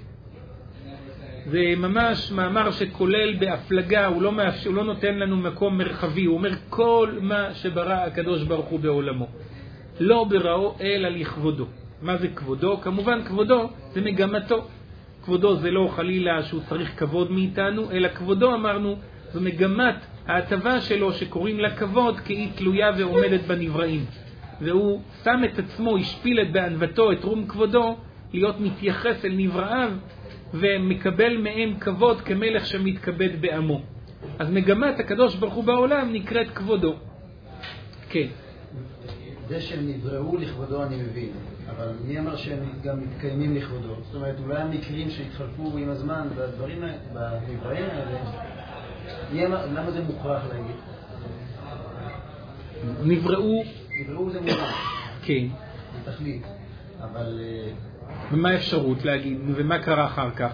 זה ממש מאמר שכולל בהפלגה, הוא לא נותן לנו מקום מרחבי, הוא אומר כל מה שברא הקדוש ברוך הוא בעולמו. לא בראו אלא לכבודו. מה זה כבודו? כמובן כבודו זה מגמתו. כבודו זה לא חלילה שהוא צריך כבוד מאיתנו, אלא כבודו אמרנו זו מגמת ההטבה שלו שקוראים לה כבוד, כי היא תלויה ועומדת בנבראים. והוא שם את עצמו, השפיל את בענוותו, את רום כבודו, להיות מתייחס אל נבראיו, ומקבל מהם כבוד כמלך שמתכבד בעמו. אז מגמת הקדוש ברוך הוא בעולם נקראת כבודו. כן. זה שהם נבראו לכבודו אני מבין, אבל מי אמר שהם גם מתקיימים לכבודו? זאת אומרת, אולי המקרים שהתחלפו עם הזמן בדברים, בנבראים האלה, למה זה מוכרח להגיד? נבראו זה מוכרח. כן. זה תכלית, אבל... ומה האפשרות להגיד? ומה קרה אחר כך?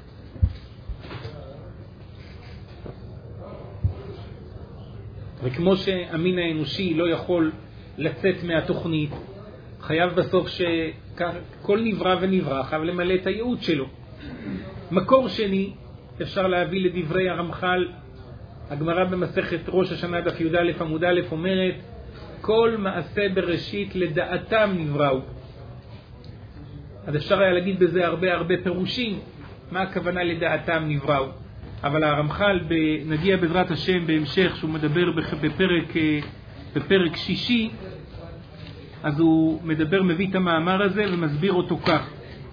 וכמו שהמין האנושי לא יכול לצאת מהתוכנית, חייב בסוף שכל נברא ונברא חייב למלא את הייעוד שלו. מקור שני, אפשר להביא לדברי הרמח"ל, הגמרא במסכת ראש השנה דף י"א עמוד א' אומרת, כל מעשה בראשית לדעתם נבראו. אז אפשר היה להגיד בזה הרבה פירושים, מה הכוונה לדעתם נבראו. אבל הרמח"ל, נגיע בעזרת השם בהמשך, שהוא מדבר בפרק 6, אז הוא מביא את המאמר הזה ומסביר אותו כך.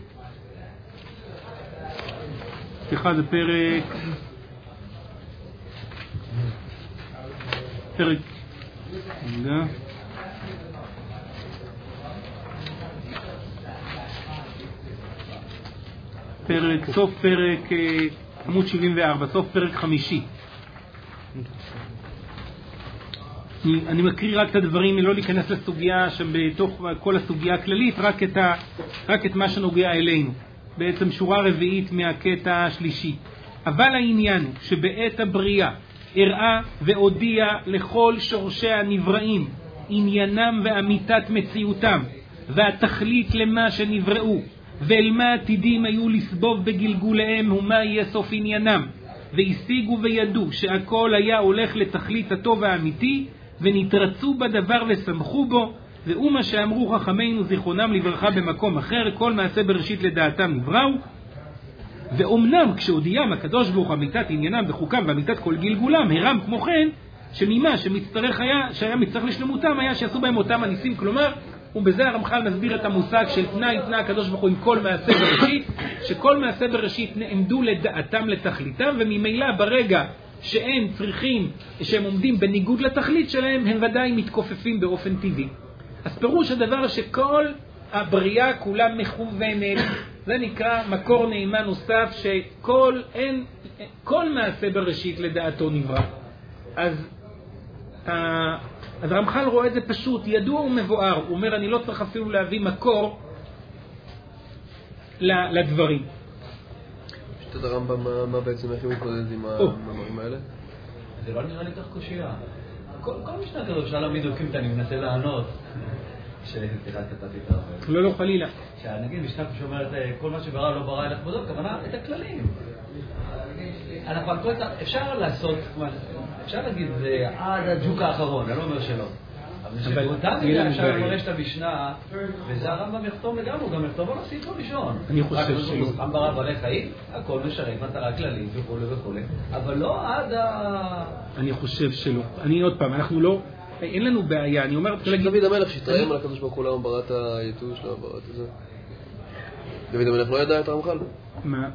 סליחה, זה סוף פרק עמוד 74, סוף פרק 5. אני מקריא רק את הדברים, לא להיכנס לסוגיה שבתוך כל הסוגיה הכללית, רק את מה שנוגע אלינו. בעצם שורה רביעית מהקטע השלישי. אבל העניין הוא שבעת הבריאה הראה והודיע לכל שורשי הנבראים עניינם ואמיתת מציאותם והתכלית למה שנבראו ואל מה עתידים היו לסבוב בגלגוליהם ומה יהיה סוף עניינם, והשיגו וידעו שהכל היה הולך לתכלית הטוב האמיתי, ונתרצו בדבר ושמחו בו, והוא מה שאמרו חכמינו זיכרונם לברכה במקום אחר, כל מעשה בראשית לדעתם נבראו. ואומנם כשהודיעם הקדוש ברוך אמיתת עניינם וחוקם ואמיתת כל גלגולם הרם כמו כן, שהיה מצטרך לשלמותם היה שיעשו בהם אותם הניסים, כלומר, ובזה הרמח"ל מסביר את המושג של תנאי הקדוש ברוך הוא עם כל מעשה בראשית, שכל מעשה בראשית נעמדו לדעתם לתכליתם, וממילא ברגע שהם צריכים, שהם עומדים בניגוד לתכלית שלהם, הם ודאי מתכופפים באופן טבעי. אז פירוש הדבר שכל הבריאה כולה מכוונת, זה נקרא מקור נעימה נוסף, כל מעשה בראשית לדעתו נברא. אז הרמח"ל רואה את זה פשוט, ידוע ומבואר. הוא אומר, אני לא צריך אפילו להביא מקור לדברים. שתת הרמב"ם, מה בעצם איך הוא מתמודד עם המאמרים האלה? זה לא נראה לי כך קושייה. כל משנה כזאת אפשר להעמיד דוקים, אני מנסה לענות. סליחה, קטעתי את זה. לא חלילה. שנגיד משנה שאומרת, כל מה שברא לא ברא אלך בודו, כוונה את הכללים. אנחנו על כל זה, אפשר לעשות, אפשר להגיד, זה עד הג'וק האחרון, אני לא אומר שלא. אבל שבאותה מידה אפשר למרש את המשנה, וזה הרמב"ם יחתום לגמרי, הוא גם יחתום על הסעיף הראשון. אני חושב שלא. עם ברא בעלי חיים, הכל משרת מטרה כללית וכו' וכו', אבל לא עד אני חושב שלא. אני עוד פעם, אנחנו לא, אין לנו בעיה, אני אומר... דוד המלך שהתרעם על הקדוש ברוך הוא למה ברא את היתוש, למה ברא את זה. דוד המלך לא ידע את הרמח"ל? מה?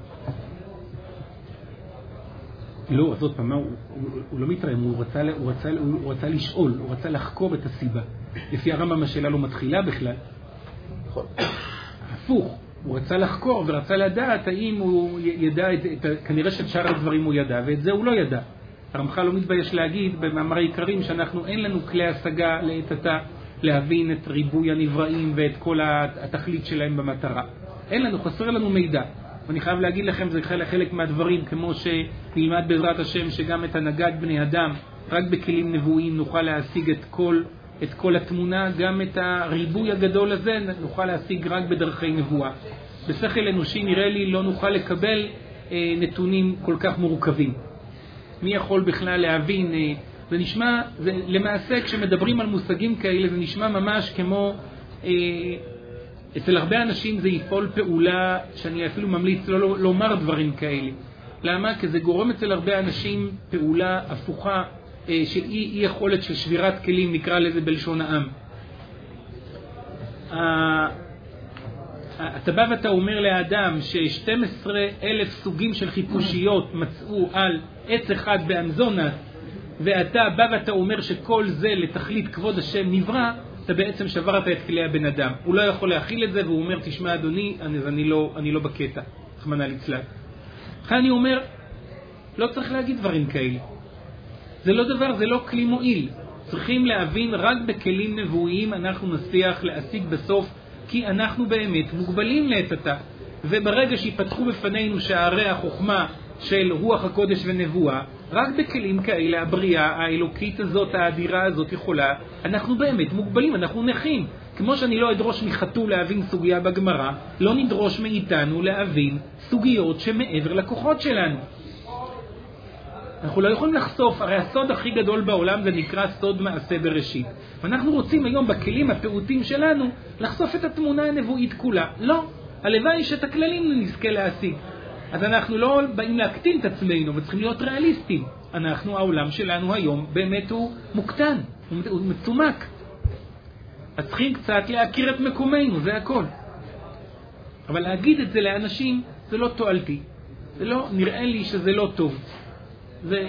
לא, אז עוד פעם, הוא לא מתרעם, הוא רצה לשאול, הוא רצה לחקור את הסיבה. לפי הרמב"ם השאלה לא מתחילה בכלל. נכון. הפוך, הוא רצה לחקור ורצה לדעת האם הוא ידע, כנראה שאת שאר הדברים הוא ידע, ואת זה הוא לא ידע. הרמח"ל לא מתבייש להגיד במאמרי עיקרים שאנחנו אין לנו כלי השגה לעת עתה להבין את ריבוי הנבראים ואת כל התכלית שלהם במטרה. אין לנו, חסר לנו מידע. ואני חייב להגיד לכם, זה חלק מהדברים, כמו שנלמד בעזרת השם שגם את הנהגת בני אדם, רק בכלים נבואיים נוכל להשיג את כל התמונה, גם את הריבוי הגדול הזה נוכל להשיג רק בדרכי נבואה. בשכל אנושי נראה לי לא נוכל לקבל נתונים כל כך מורכבים. מי יכול בכלל להבין? זה נשמע, למעשה כשמדברים על מושגים כאלה זה נשמע ממש כמו... אצל הרבה אנשים זה יפעול פעולה שאני אפילו ממליץ לא לומר דברים כאלה. למה? כי זה גורם אצל הרבה אנשים פעולה הפוכה של אי יכולת של שבירת כלים, נקרא לזה בלשון העם. אתה בא ואתה אומר לאדם ש12,000 סוגים של חיפושיות מצאו על עץ אחד באמזונס, ואתה בא ואתה אומר שכל זה לתכלית כבוד השם נברא, אתה בעצם שברת את כלי הבן אדם. הוא לא יכול להכיל את זה, והוא אומר, תשמע אדוני, אני לא בקטע. רחמנא ליצלן. לכן אני אומר, לא צריך להגיד דברים כאלה. זה לא דבר, זה לא כלי מועיל. צריכים להבין, רק בכלים נבואיים אנחנו נצליח להשיג בסוף, כי אנחנו באמת מוגבלים לעת עתה. וברגע שיפתחו בפנינו שערי החוכמה של רוח הקודש ונבואה, רק בכלים כאלה הבריאה האלוקית הזאת, האדירה הזאת יכולה, אנחנו באמת מוגבלים, אנחנו נחים. כמו שאני לא אדרוש מחתול להבין סוגיה בגמרא, לא נדרוש מאיתנו להבין סוגיות שמעבר לכוחות שלנו. אנחנו לא יכולים לחשוף, הרי הסוד הכי גדול בעולם זה נקרא סוד מעשה בראשית. ואנחנו רוצים היום בכלים הפעוטים שלנו לחשוף את התמונה הנבואית כולה. לא, הלוואי שאת הכללים נזכה להשיג. אז אנחנו לא באים להקטין את עצמנו, וצריכים להיות ריאליסטים. העולם שלנו היום באמת הוא מוקטן, הוא מצומק. אז צריכים קצת להכיר את מקומנו, זה הכל. אבל להגיד את זה לאנשים, זה לא תועלתי. זה לא, נראה לי שזה לא טוב. זה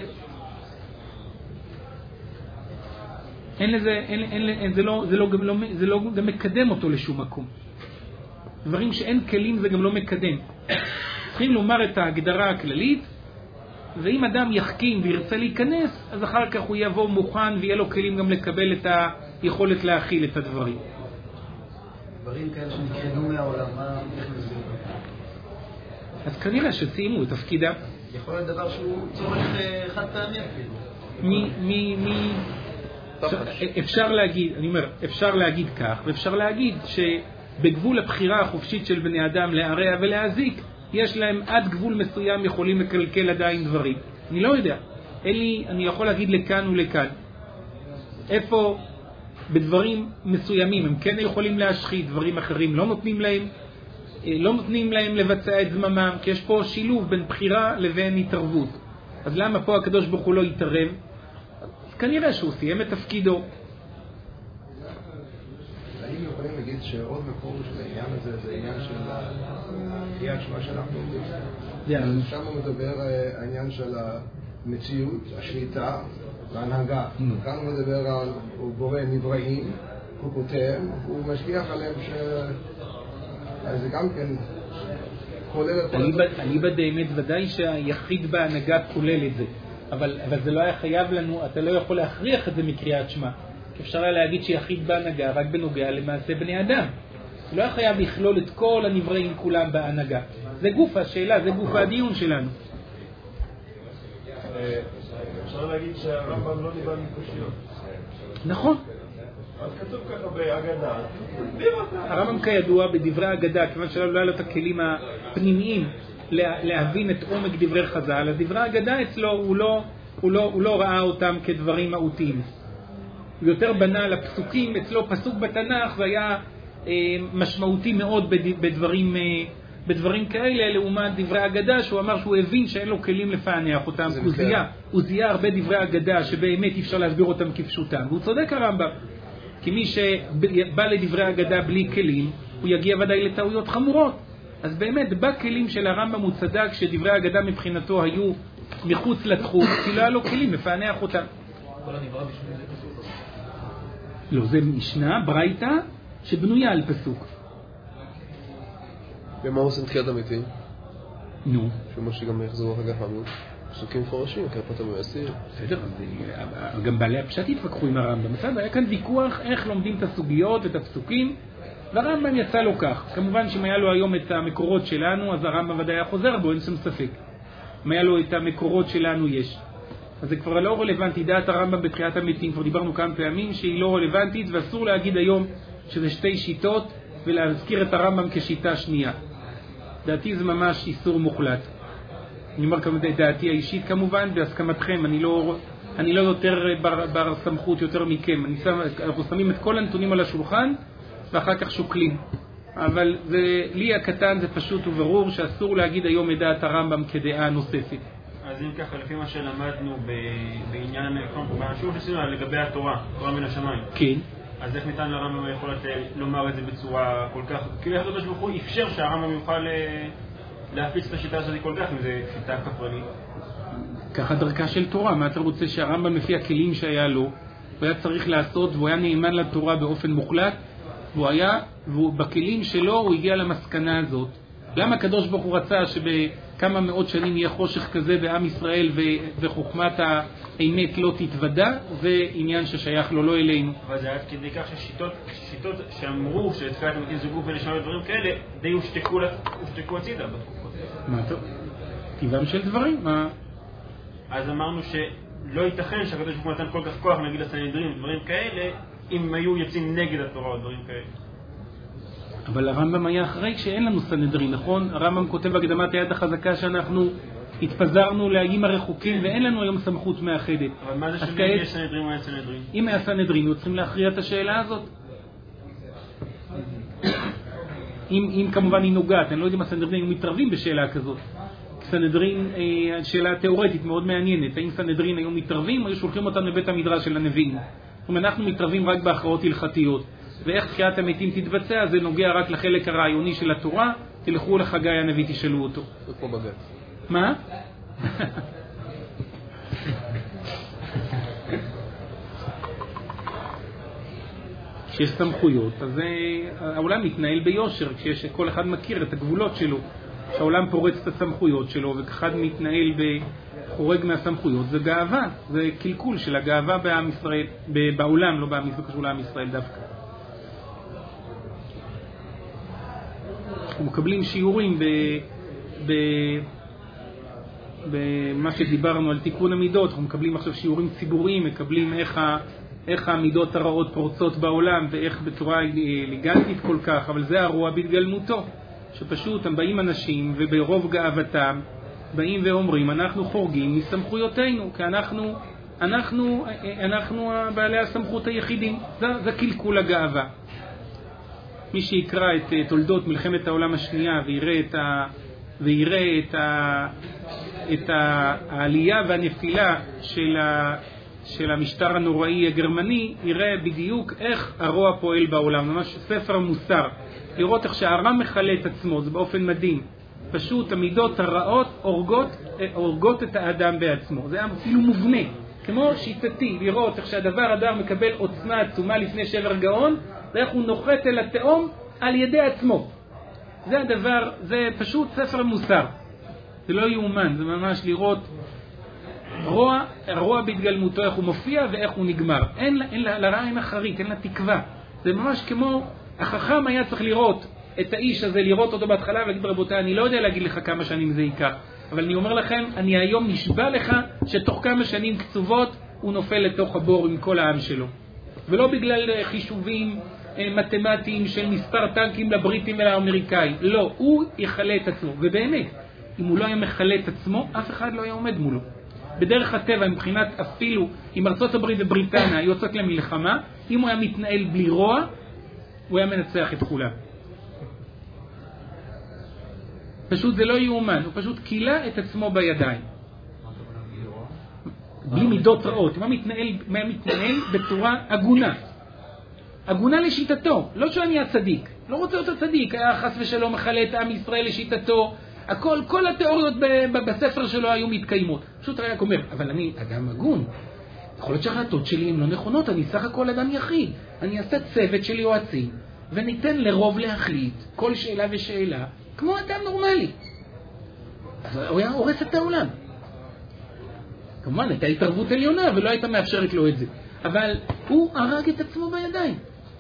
לא גם מקדם אותו לשום מקום. דברים שאין כלים זה גם לא מקדם. צריכים לומר את ההגדרה הכללית, ואם אדם יחכים וירצה להיכנס, אז אחר כך הוא יבוא מוכן ויהיה לו כלים גם לקבל את היכולת להכיל את הדברים. דברים כאלה שנקרנו מהעולם, איך נסביר? אז כנראה שסיימו את תפקידה. יכול להיות דבר שהוא צורך חד פעמי אפילו. אפשר להגיד, אני אומר, אפשר להגיד כך, ואפשר להגיד שבגבול הבחירה החופשית של בני אדם להרע ולהזיק, יש להם עד גבול מסוים יכולים לקלקל עדיין דברים. אני לא יודע. אני יכול להגיד לכאן ולכאן. איפה בדברים מסוימים הם כן יכולים להשחית, דברים אחרים לא נותנים להם לבצע את זממם, כי יש פה שילוב בין בחירה לבין התערבות. אז למה פה הקדוש ברוך הוא לא יתערב? כנראה שהוא סיים את תפקידו. האם יכולים להגיד שעוד מקור של העניין הזה זה עניין של קריאת שמע שאנחנו אומרים? שם הוא מדבר העניין של המציאות, השליטה וההנהגה. כאן הוא מדבר על, הוא בורא נבראים, הוא כותב, הוא משגיח עליהם אז זה גם כן כולל את אליבא דאמת ודאי שהיחיד בהנהגה כולל את זה, אבל זה לא היה חייב לנו, אתה לא יכול להכריח את זה מקריאת שמע. אפשר להגיד שיחיד בהנהגה רק בנוגע למעשה בני אדם. לא היה חייב לכלול את כל הנבראים כולם בהנהגה. זה גוף השאלה, זה גוף הדיון שלנו. אפשר להגיד שהרמב"ם לא דיבר מקושיות. נכון. אז כתוב ככה בהגדה. הרמב"ם כידוע בדברי ההגדה, כיוון שלא היה לו את הכלים הפנימיים להבין את עומק דברי חז"ל, אז דברי ההגדה אצלו הוא לא ראה אותם כדברים מהותיים. הוא יותר בנה לפסוקים, אצלו פסוק בתנ"ך והיה משמעותי מאוד בדברים כאלה, לעומת דברי ההגדה שהוא אמר שהוא הבין שאין לו כלים לפענח אותם. הוא זיהה הרבה דברי ההגדה שבאמת אפשר להסביר אותם כפשוטם, והוא צודק הרמב"ם, כי מי שבא לדברי ההגדה בלי כלים הוא יגיע ודאי לטעויות חמורות. אז באמת בכלים של הרמב"ם הוא צדק שדברי ההגדה מבחינתו היו מחוץ לתחום, כי לא היה לו כלים לפענח אותם. כל הנברא בשביל זה פסוק. לא, זה משנה, ברייתא, שבנויה על פסוק. ומה עושים תחיית המתים? נו. שמה שגם יחזרו אחר כך עמוד. פסוקים מפורשים, כרפת המייסיר. בסדר, גם בעלי הפשט התווכחו עם הרמב"ם. בסדר, היה כאן ויכוח איך לומדים את הסוגיות ואת הפסוקים, והרמב"ם יצא לו כך. כמובן שאם היה לו היום את המקורות שלנו, אז הרמב"ם ודאי היה חוזר בו, אין שום ספק. אם היה לו את המקורות שלנו יש. אז זה כבר לא רלוונטי, דעת הרמב"ם בתחיית המתים, כבר דיברנו כמה פעמים שהיא לא רלוונטית, ואסור להגיד היום שזה שתי שיטות, ולהזכיר את הרמב"ם כשיטה שנייה. דעתי זה ממש איסור מוחלט. אני אומר דעתי האישית כמובן, בהסכמתכם, אני לא יותר בר סמכות יותר מכם. אנחנו שמים את כל הנתונים על השולחן, ואחר כך שוקלים. אבל לי הקטן זה פשוט וברור, שאסור להגיד היום את דעת הרמב"ם כדעה נוספת. אז אם ככה, לפי מה שלמדנו בעניין, בשיעור שעשינו לגבי התורה, תורה מן השמיים. כן. אז איך ניתן לרמב"ם יכולת לומר את זה בצורה כל כך, כאילו איך הקדוש ברוך הוא אפשר שהרמב"ם יוכל להפיץ את השיטה הזאת כל כך, אם זה שיטה כפרנית? ככה דרכה של תורה, מה אתה רוצה שהרמב"ם לפי הכלים שהיה לו, הוא היה צריך לעשות, והוא היה נאמן לתורה באופן מוחלט, ובכלים שלו הוא הגיע למסקנה הזאת. למה הקדוש ברוך הוא רצה שבכמה מאות שנים יהיה חושך כזה בעם ישראל וחוכמת האמת לא תתוודע? זה עניין ששייך לו, לא אלינו. אבל זה היה כדי כך ששיטות שאמרו שתחיית המתים זה גוף ונשמה ודברים כאלה, די הושתקו הצידה בתקופות. מה טוב? טבעם של דברים, מה? אז אמרנו שלא ייתכן שהקדוש ברוך הוא נתן כל כך כוח נגיד לסנהדרין ודברים כאלה, אם היו יוצאים נגד התורה או דברים כאלה. אבל הרמב"ם היה אחרי כשאין לנו סנהדרין, נכון? הרמב"ם כותב בהקדמת היד החזקה שאנחנו התפזרנו לאיים הרחוקים ואין לנו היום סמכות מאחדת. אבל מה זה שונה אם יש סנהדרין או אין סנהדרין? אם היה סנהדרין, הוא צריכים להכריע את השאלה הזאת. אם כמובן היא נוגעת, אני לא יודע אם הסנהדרין מתערבים בשאלה כזאת. סנהדרין, שאלה תיאורטית מאוד מעניינת, האם סנהדרין היו מתערבים או היו שולחים אותם לבית המדרש של הנביאים? אם אנחנו מתערבים רק בהכרעות הלכתיות, ואיך תחיית המתים תתבצע, זה נוגע רק לחלק הרעיוני של התורה, תלכו לחגי הנביא תשאלו אותו. זה כמו בגץ. מה? כשיש סמכויות, אז העולם מתנהל ביושר, כשכל אחד מכיר את הגבולות שלו, כשהעולם פורץ את הסמכויות שלו, וכאחד מתנהל חורג מהסמכויות, זה גאווה, זה קלקול של הגאווה בעם ישראל, בעולם, לא בעם ישראל, קשור לעם ישראל דווקא. אנחנו מקבלים שיעורים במה שדיברנו על תיקון המידות, אנחנו מקבלים עכשיו שיעורים ציבוריים, מקבלים איך המידות הרעות פורצות בעולם ואיך בצורה אליגנטית כל כך, אבל זה הרוע בהתגלמותו, שפשוט הם באים אנשים וברוב גאוותם באים ואומרים אנחנו חורגים מסמכויותינו, כי אנחנו בעלי הסמכות היחידים. זה קלקול הגאווה. מי שיקרא את תולדות מלחמת העולם השנייה ויראה את העלייה והנפילה של המשטר הנוראי הגרמני, יראה בדיוק איך הרוע פועל בעולם, ממש ספר מוסר. לראות איך שהרע מחלה את עצמו, זה באופן מדהים. פשוט המידות הרעות הורגות את האדם בעצמו. זה אפילו מובנה, כמו שיטתי, לראות איך שהדבר אדם מקבל עוצמה עצומה לפני שבר גאון, ואיך הוא נוחת אל התאום על ידי עצמו. זה הדבר, זה פשוט ספר מוסר. זה לא יאומן, זה ממש לראות הרוע בהתגלמותו, איך הוא מופיע ואיך הוא נגמר. אין לרע אין אחרית, אין לה תקווה. זה ממש כמו, החכם היה צריך לראות את האיש הזה, לראות אותו בהתחלה ולהגיד, רבותיי, אני לא יודע להגיד לך כמה שנים זה ייקח, אבל אני אומר לכם, אני היום נשבע לך שתוך כמה שנים קצובות הוא נופל לתוך הבור עם כל העם שלו. ולא בגלל חישובים מתמטיים של מספר טנקים לבריטים ולאמריקאים. לא, הוא יחלה את עצמו. ובאמת, אם הוא לא היה מחלה את עצמו, אף אחד לא היה עומד מולו. בדרך הטבע, מבחינת אפילו, אם ארצות הברית ובריטניה יוצאות למלחמה, אם הוא היה מתנהל בלי רוע, הוא היה מנצח את כולם. פשוט זה לא יאומן, הוא פשוט קילה את עצמו בידיים. בלי מידות רעות, הוא היה מתנהל בצורה הגונה. הגונה לשיטתו, לא שהוא נהיה צדיק, לא רוצה אותו צדיק, היה חס ושלום מחלה את עם ישראל לשיטתו, כל התיאוריות בספר שלו היו מתקיימות. פשוט רק אומר, אבל אני אדם הגון, יכול להיות שהחלטות שלי הן לא נכונות, אני סך הכל אדם יחיד, אני אעשה צוות של יועצים, וניתן לרוב להחליט כל שאלה ושאלה, כמו אדם נורמלי. אז הוא היה הורס את העולם. כמובן, הייתה התערבות עליונה, ולא הייתה מאפשרת לו את זה. אבל הוא הרג את עצמו בידיים.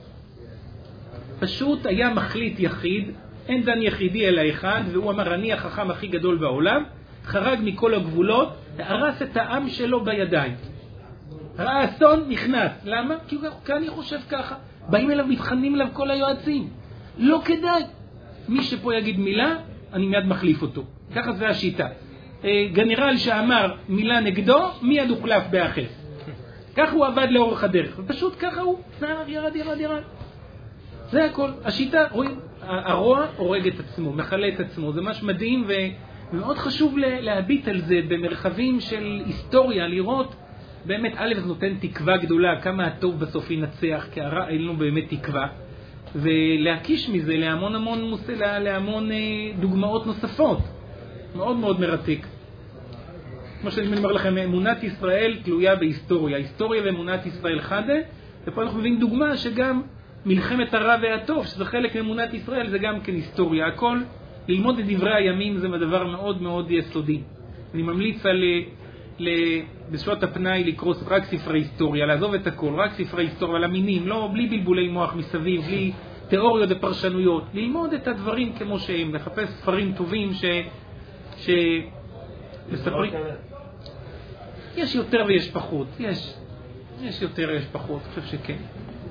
פשוט היה מחליט יחיד, אין דן יחידי אלא אחד, והוא אמר, אני החכם הכי גדול בעולם, חרג מכל הגבולות, הרס את העם שלו בידיים. ראה אסון, נכנס. למה? כי אני חושב ככה. באים אליו, מתחננים אליו כל היועצים. לא כדאי. מי שפה יגיד מילה, אני מיד מחליף אותו. ככה זה השיטה. גנרל שאמר מילה נגדו, מיד הוחלף באחר. ככה הוא עבד לאורך הדרך. ופשוט ככה הוא ירד. זה הכל. השיטה, רואים, הרוע הורג את עצמו, מחלה את עצמו. זה ממש מדהים ומאוד חשוב להביט על זה במרחבים של היסטוריה, לראות באמת, א' זה נותן תקווה גדולה, כמה הטוב בסוף ינצח, כי הרע אין לו באמת תקווה. ולהקיש מזה להמון דוגמאות נוספות. מאוד מאוד מרתק. כמו שאני אומר לכם, אמונת ישראל תלויה בהיסטוריה. היסטוריה ואמונת ישראל חדה, ופה אנחנו מביאים דוגמה שגם מלחמת הרע והטוב, שזה חלק מאמונת ישראל, זה גם כן היסטוריה. הכל, ללמוד את דברי הימים זה דבר מאוד מאוד יסודי. אני ממליץ בשעות הפנאי לקרוא רק ספרי היסטוריה, לעזוב את הכל, רק ספרי היסטוריה, על המינים, לא, בלי בלבולי מוח מסביב, בלי תיאוריות ופרשנויות, ללמוד את הדברים כמו שהם, לחפש ספרים טובים מספרים. יש יותר ויש פחות, יש יותר ויש פחות, אני חושב שכן.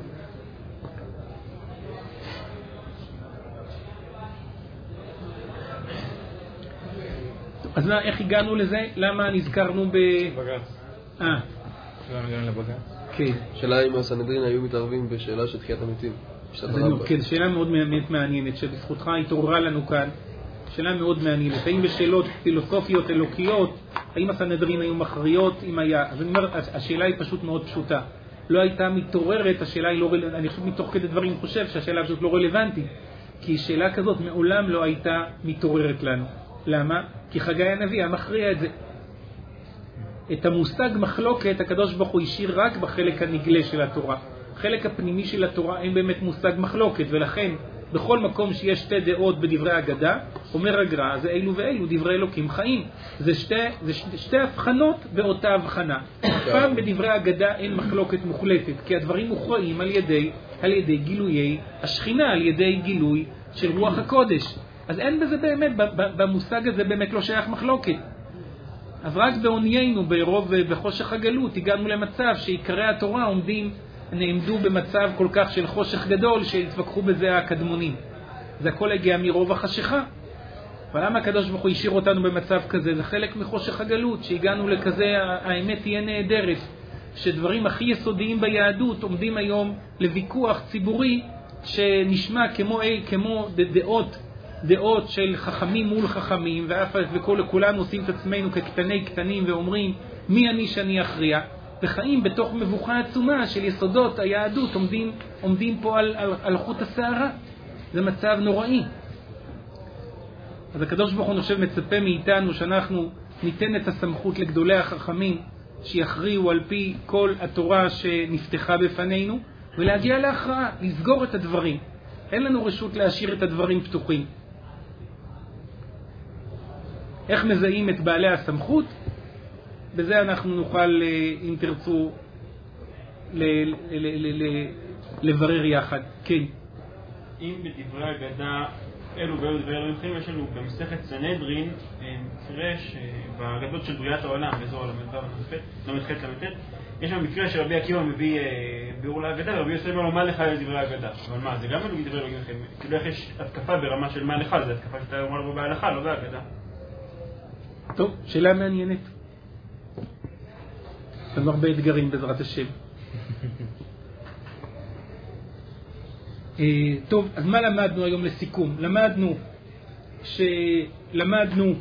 אז איך הגענו לזה? למה נזכרנו בג"ץ. למה הגענו לבג"ץ? כן. שאלה אם הסנהדרין היו מתערבים בשאלה של תחיית המתים. כן, שאלה מאוד מעניינת, שבזכותך התעוררה לנו כאן. שאלה מאוד מעניינת. האם בשאלות פילוסופיות אלוקיות, האם הסנהדרין היו מכריעות, אם היה? אז אני אומר, השאלה היא פשוט מאוד פשוטה. לא הייתה מתעוררת, השאלה היא לא רלוונטית. אני חושב מתוך כדי דברים חושב שהשאלה פשוט לא רלוונטית. כי שאלה כזאת מעולם לא הייתה מתעוררת לנו. למה? כי חגי הנביא היה מכריע את זה. את המושג מחלוקת הקדוש ברוך הוא השאיר רק בחלק הנגלה של התורה. החלק הפנימי של התורה אין באמת מושג מחלוקת, ולכן בכל מקום שיש שתי דעות בדברי הגדה, אומר הגר"א, זה אילו ואילו דברי אלוקים חיים. זה שתי הבחנות באותה הבחנה. פעם בדברי הגדה אין מחלוקת מוחלטת, כי הדברים מוכרעים על ידי גילויי השכינה, על ידי גילוי של רוח הקודש. אז אין בזה באמת, במושג הזה באמת לא שייך מחלוקת. אז רק בעוניינו, ברוב בחושך הגלות, הגענו למצב שעיקרי התורה נעמדו במצב כל כך של חושך גדול, שהתווכחו בזה הקדמונים. זה הכל הגיע מרוב החשיכה. אבל למה הקדוש ברוך הוא השאיר אותנו במצב כזה? זה חלק מחושך הגלות, שהגענו לכזה, האמת תהיה נהדרת, שדברים הכי יסודיים ביהדות עומדים היום לוויכוח ציבורי, שנשמע כמו דעות של חכמים מול חכמים, וכולנו עושים את עצמנו כקטנים ואומרים, מי אני שאני אכריע? וחיים בתוך מבוכה עצומה של יסודות היהדות עומדים פה על חוט השערה. זה מצב נוראי. אז הקדוש ברוך הוא אני חושב מצפה מאיתנו שאנחנו ניתן את הסמכות לגדולי החכמים שיכריעו על פי כל התורה שנפתחה בפנינו, ולהגיע להכרעה, לסגור את הדברים. אין לנו רשות להשאיר את הדברים פתוחים. איך מזהים את בעלי הסמכות? בזה אנחנו נוכל, אם תרצו, לברר יחד. כן. אם בדברי אגדה אלו ואלו דברי אלוהים, יש לנו במסכת סנהדרין מקרה שבאגדות של בריאת העולם, באזור למ"ח, יש שם מקרה שרבי עקיבא מביא ביאור לאגדה, ורבי יוסף אומר לו מה לך לדברי האגדה. אבל מה, זה גם לא דברי אלוהים, כאילו איך יש התקפה ברמה של מה לך, זה התקפה שאתה אומר לו בהלכה, לא באגדה. טוב, שאלה מעניינת. יש לנו הרבה אתגרים בעזרת השם. טוב, אז מה למדנו היום לסיכום? למדנו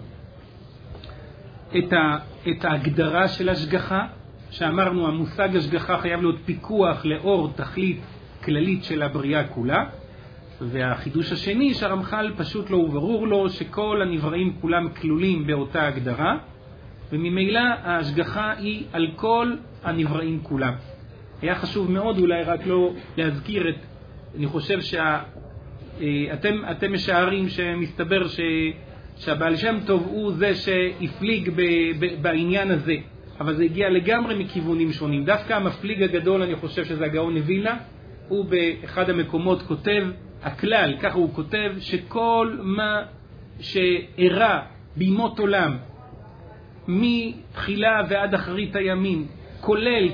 את ההגדרה של השגחה, שאמרנו המושג השגחה חייב להיות פיקוח לאור תכלית כללית של הבריאה כולה, והחידוש השני שהרמח"ל פשוט לא וברור לו שכל הנבראים כולם כלולים באותה הגדרה, וממילא ההשגחה היא על כל הנבראים כולם. היה חשוב מאוד אולי רק לא להזכיר אני חושב שאתם משערים שמסתבר שהבעל שם טוב הוא זה שהפליג בעניין הזה, אבל זה הגיע לגמרי מכיוונים שונים. דווקא המפליג הגדול, אני חושב שזה הגאון מווילנה, הוא באחד המקומות כותב, הכלל, ככה הוא כותב, שכל מה שאירע בימות עולם, מתחילה ועד אחרית הימים, כולל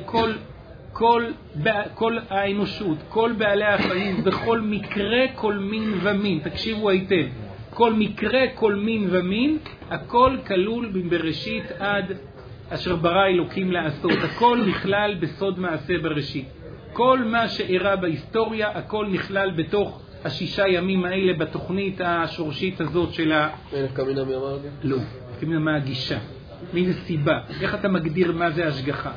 כל האנושות, כל בעלי החיים, בכל מקרה כל מין ומין, תקשיבו היטב, כל מקרה כל מין ומין, הכל כלול בבראשית עד אשר ברא אלוקים לעשות, הכל נכלל בסוד מעשה בראשית. כל מה שאירע בהיסטוריה, הכל נכלל בתוך השישה ימים האלה, בתוכנית השורשית הזאת של נפקא מינה מי אמר לי? לא, נפקא מינה מה הגישה, מאיזה סיבה, איך אתה מגדיר מה זה השגחה?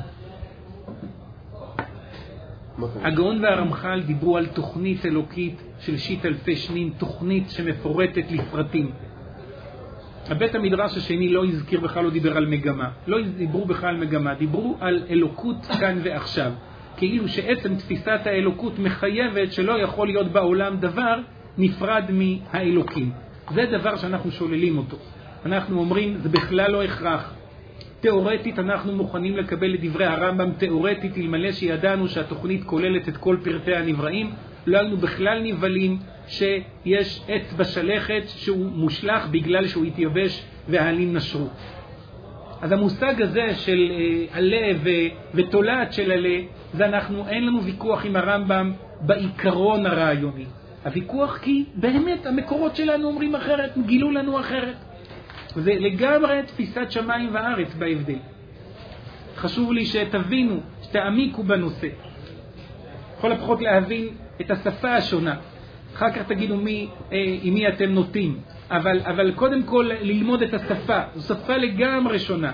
הגאון והרמח"ל דיברו על תוכנית אלוקית של שית אלפי שנים, תוכנית שמפורטת לפרטים. הבית המדרש השני לא הזכיר בכלל, לא דיבר על מגמה, לא דיברו בכלל על מגמה, דיברו על אלוקות כאן ועכשיו, כאילו שעצם תפיסת האלוקות מחייבת שלא יכול להיות בעולם דבר נפרד מהאלוקים. זה דבר שאנחנו שוללים אותו. אנחנו אומרים זה בכלל לא הכרח. תיאורטית אנחנו מוכנים לקבל לדברי הרמב"ם, תיאורטית אלמלא שידענו שהתוכנית כוללת את כל פרטי הנבראים, לא היינו בכלל נבלים שיש עץ בשלכת שהוא מושלך בגלל שהוא התייבש והעלים נשרו. אז המושג הזה של עלה ותולעת של עלה, זה אין לנו ויכוח עם הרמב"ם בעיקרון הרעיוני. הוויכוח כי באמת המקורות שלנו אומרים אחרת, גילו לנו אחרת. וזה לגמרי תפיסת שמיים וארץ בהבדל. חשוב לי שתבינו, שתעמיקו בנושא. יכול לפחות להבין את השפה השונה. אחר כך תגידו עם מי אתם נוטים. אבל קודם כל ללמוד את השפה. זו שפה לגמרי שונה.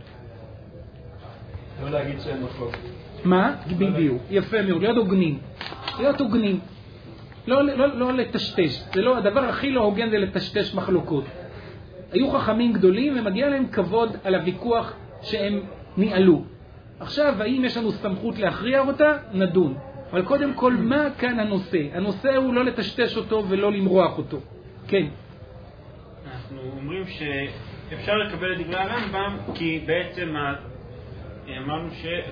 לא להגיד שאין מחלוקת. מה? בדיוק. יפה מאוד. להיות הוגנים. להיות הוגנים. לא לטשטש. הדבר הכי לא הוגן זה לטשטש מחלוקות. היו חכמים גדולים ומגיע להם כבוד על הוויכוח שהם ניהלו. עכשיו, האם יש לנו סמכות להכריע אותה? נדון. אבל קודם כל, מה כאן הנושא? הנושא הוא לא לטשטש אותו ולא למרוח אותו. כן. אנחנו אומרים שאפשר לקבל את דברי הרמב"ם, כי בעצם אמרנו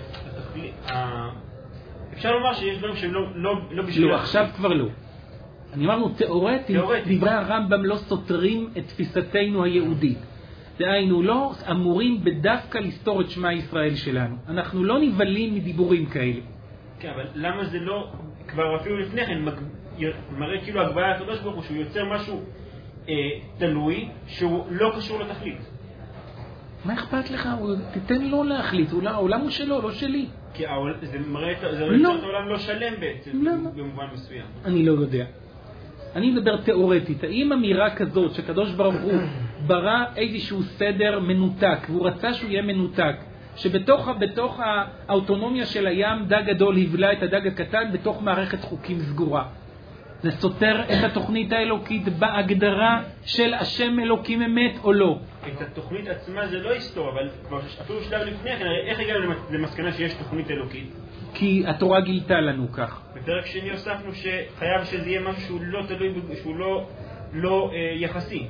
אפשר לומר שיש דברים שהם לא בשביל... לא, עכשיו כבר לא. אני אמרנו, תיאורטית, דברי הרמב"ם לא סותרים את תפיסתנו היהודית. דהיינו, לא אמורים בדווקא לסתור את שמה ישראל שלנו. אנחנו לא נבלים מדיבורים כאלה. כן, אבל למה זה לא, כבר אפילו לפני כן, מראה כאילו הגבלה הקדוש ברוך הוא, שהוא יוצר משהו תלוי, שהוא לא קשור לתכלית. מה אכפת לך? תיתן לו להחליט, העולם הוא שלו, לא שלי. כי זה מראה, זה לא יוצר את העולם לא שלם בעצם, במובן מסוים. אני לא יודע. אני מדבר תיאורטית, האם אמירה כזאת שקדוש ברוך הוא ברא איזשהו סדר מנותק, והוא רצה שהוא יהיה מנותק, שבתוך האוטונומיה של הים דג גדול הבלה את הדג הקטן בתוך מערכת חוקים סגורה. זה סותר את התוכנית האלוקית בהגדרה של השם אלוקים אמת או לא? את התוכנית עצמה זה לא היסטור, אבל אפילו שלב לפני, איך הגענו למסקנה שיש תוכנית אלוקית? כי התורה גילתה לנו כך. בפרק שני הוספנו שחייב שזה יהיה משהו שהוא לא תלוי, שהוא לא יחסי.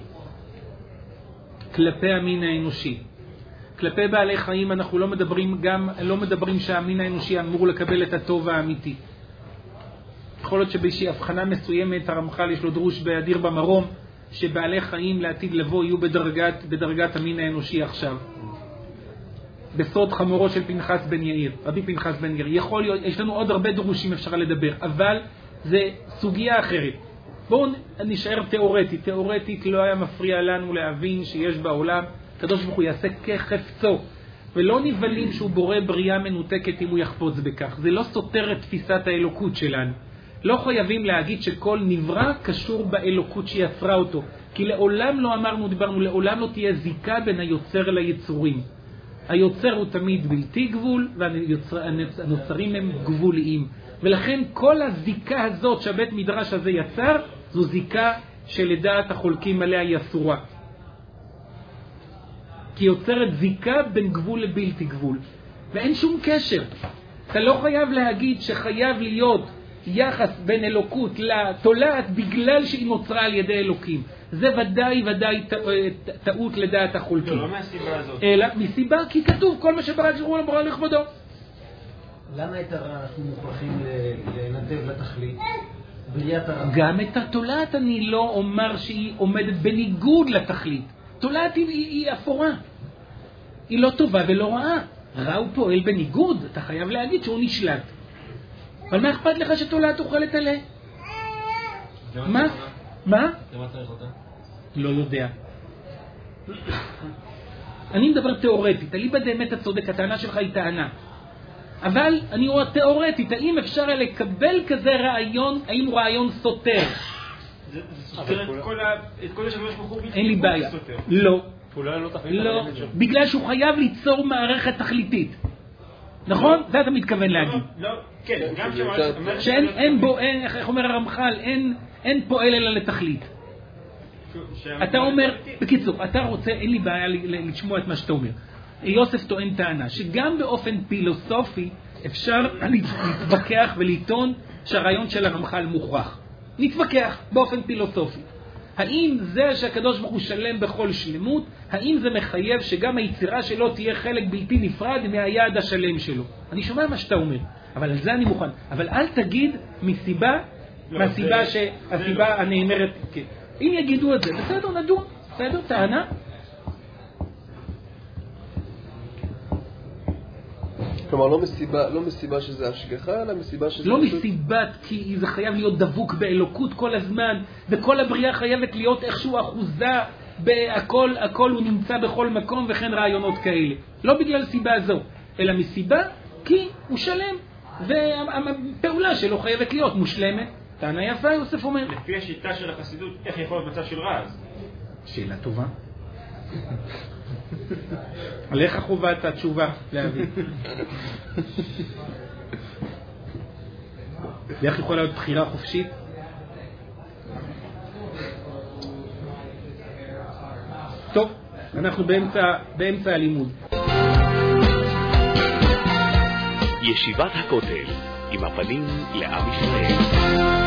כלפי המין האנושי. כלפי בעלי חיים אנחנו לא מדברים שהמין האנושי אמור לקבל את הטוב האמיתי. יכול להיות שבאיזושהי הבחנה מסוימת הרמח"ל יש לו דרוש באדיר במרום שבעלי חיים לעתיד לבוא יהיו בדרגת המין האנושי עכשיו. בסוד חמורו של פנחס בן יאיר, רבי פנחס בן יאיר. יכול להיות, יש לנו עוד הרבה דרושים אפשר לדבר, אבל זה סוגיה אחרת. בואו נשאר תיאורטית. תיאורטית לא היה מפריע לנו להבין שיש בעולם, הקדוש ברוך הוא יעשה כחפצו, ולא נבלים שהוא בורא בריאה מנותקת אם הוא יחפוץ בכך. זה לא סותר את תפיסת האלוקות שלנו. לא חייבים להגיד שכל נברא קשור באלוקות שיצרה אותו, כי לעולם לא דיברנו, לעולם לא תהיה זיקה בין היוצר ליצורים. היוצר הוא תמיד בלתי גבול, והנוצרים הם גבוליים. ולכן כל הזיקה הזאת שהבית מדרש הזה יצר, זו זיקה שלדעת החולקים עליה היא אסורה. כי יוצרת זיקה בין גבול לבלתי גבול. ואין שום קשר. אתה לא חייב להגיד שחייב להיות יחס בין אלוקות לתולעת בגלל שהיא נוצרה על ידי אלוקים. זה ודאי טעות לדעת החולקים. לא מהסיבה הזאת. אלא מסיבה כי כתוב כל מה שברא שרו לו ברא לכבודו. למה את הרע אנחנו מוכרחים לנתב לתכלית? גם את התולעת אני לא אומר שהיא עומדת בניגוד לתכלית. תולעת היא אפורה. היא לא טובה ולא רעה. רע הוא פועל בניגוד, אתה חייב להגיד שהוא נשלט. אבל מה אכפת לך שתולעת אוכלת עליה? מה? מה? למה צריך אותה? לא יודע. אני מדבר תיאורטית. אליבא דאמת הצודק, הטענה שלך היא טענה. אבל אני רואה תיאורטית, האם אפשר לקבל כזה רעיון, האם הוא רעיון סותר? זה סותר את כל השבש בחור בלתי. אין לי בעיה. לא. לא. בגלל שהוא חייב ליצור מערכת תכליתית. נכון? זה אתה מתכוון להגיד. לא, כן, גם שאין בו, איך אומר הרמח"ל, אין פועל אלא לתכלית. אתה אומר, בקיצור, אתה רוצה, אין לי בעיה לשמוע את מה שאתה אומר. יוסף טוען טענה, שגם באופן פילוסופי אפשר להתווכח ולטעון שהרעיון של הרמח"ל מוכרח. נתווכח באופן פילוסופי. האם זה שהקדוש ברוך הוא שלם בכל שלמות, האם זה מחייב שגם היצירה שלו תהיה חלק בלתי נפרד מהיעד השלם שלו? אני שומע מה שאתה אומר, אבל על זה אני מוכן. אבל אל תגיד מהסיבה שהסיבה הנאמרת, אם יגידו את זה, בסדר, נדון, בסדר, טענה. כלומר, לא מסיבה שזה השגחה, אלא מסיבה שזה... לא מסיבת, כי זה חייב להיות דבוק באלוקות כל הזמן, וכל הבריאה חייבת להיות איכשהו אחוזה, הכל הוא נמצא בכל מקום, וכן רעיונות כאלה. לא בגלל סיבה זו, אלא מסיבה כי הוא שלם, והפעולה שלו חייבת להיות מושלמת. טענה יפה, יוסף אומר. לפי השיטה של החסידות, איך יכול להיות מצב של רז? שאלה טובה. עליך חובה את התשובה להבין. ואיך יכולה להיות בחירה חופשית? טוב, אנחנו באמצע הלימוד. ישיבת הכותל עם הפנים לעם ישראל.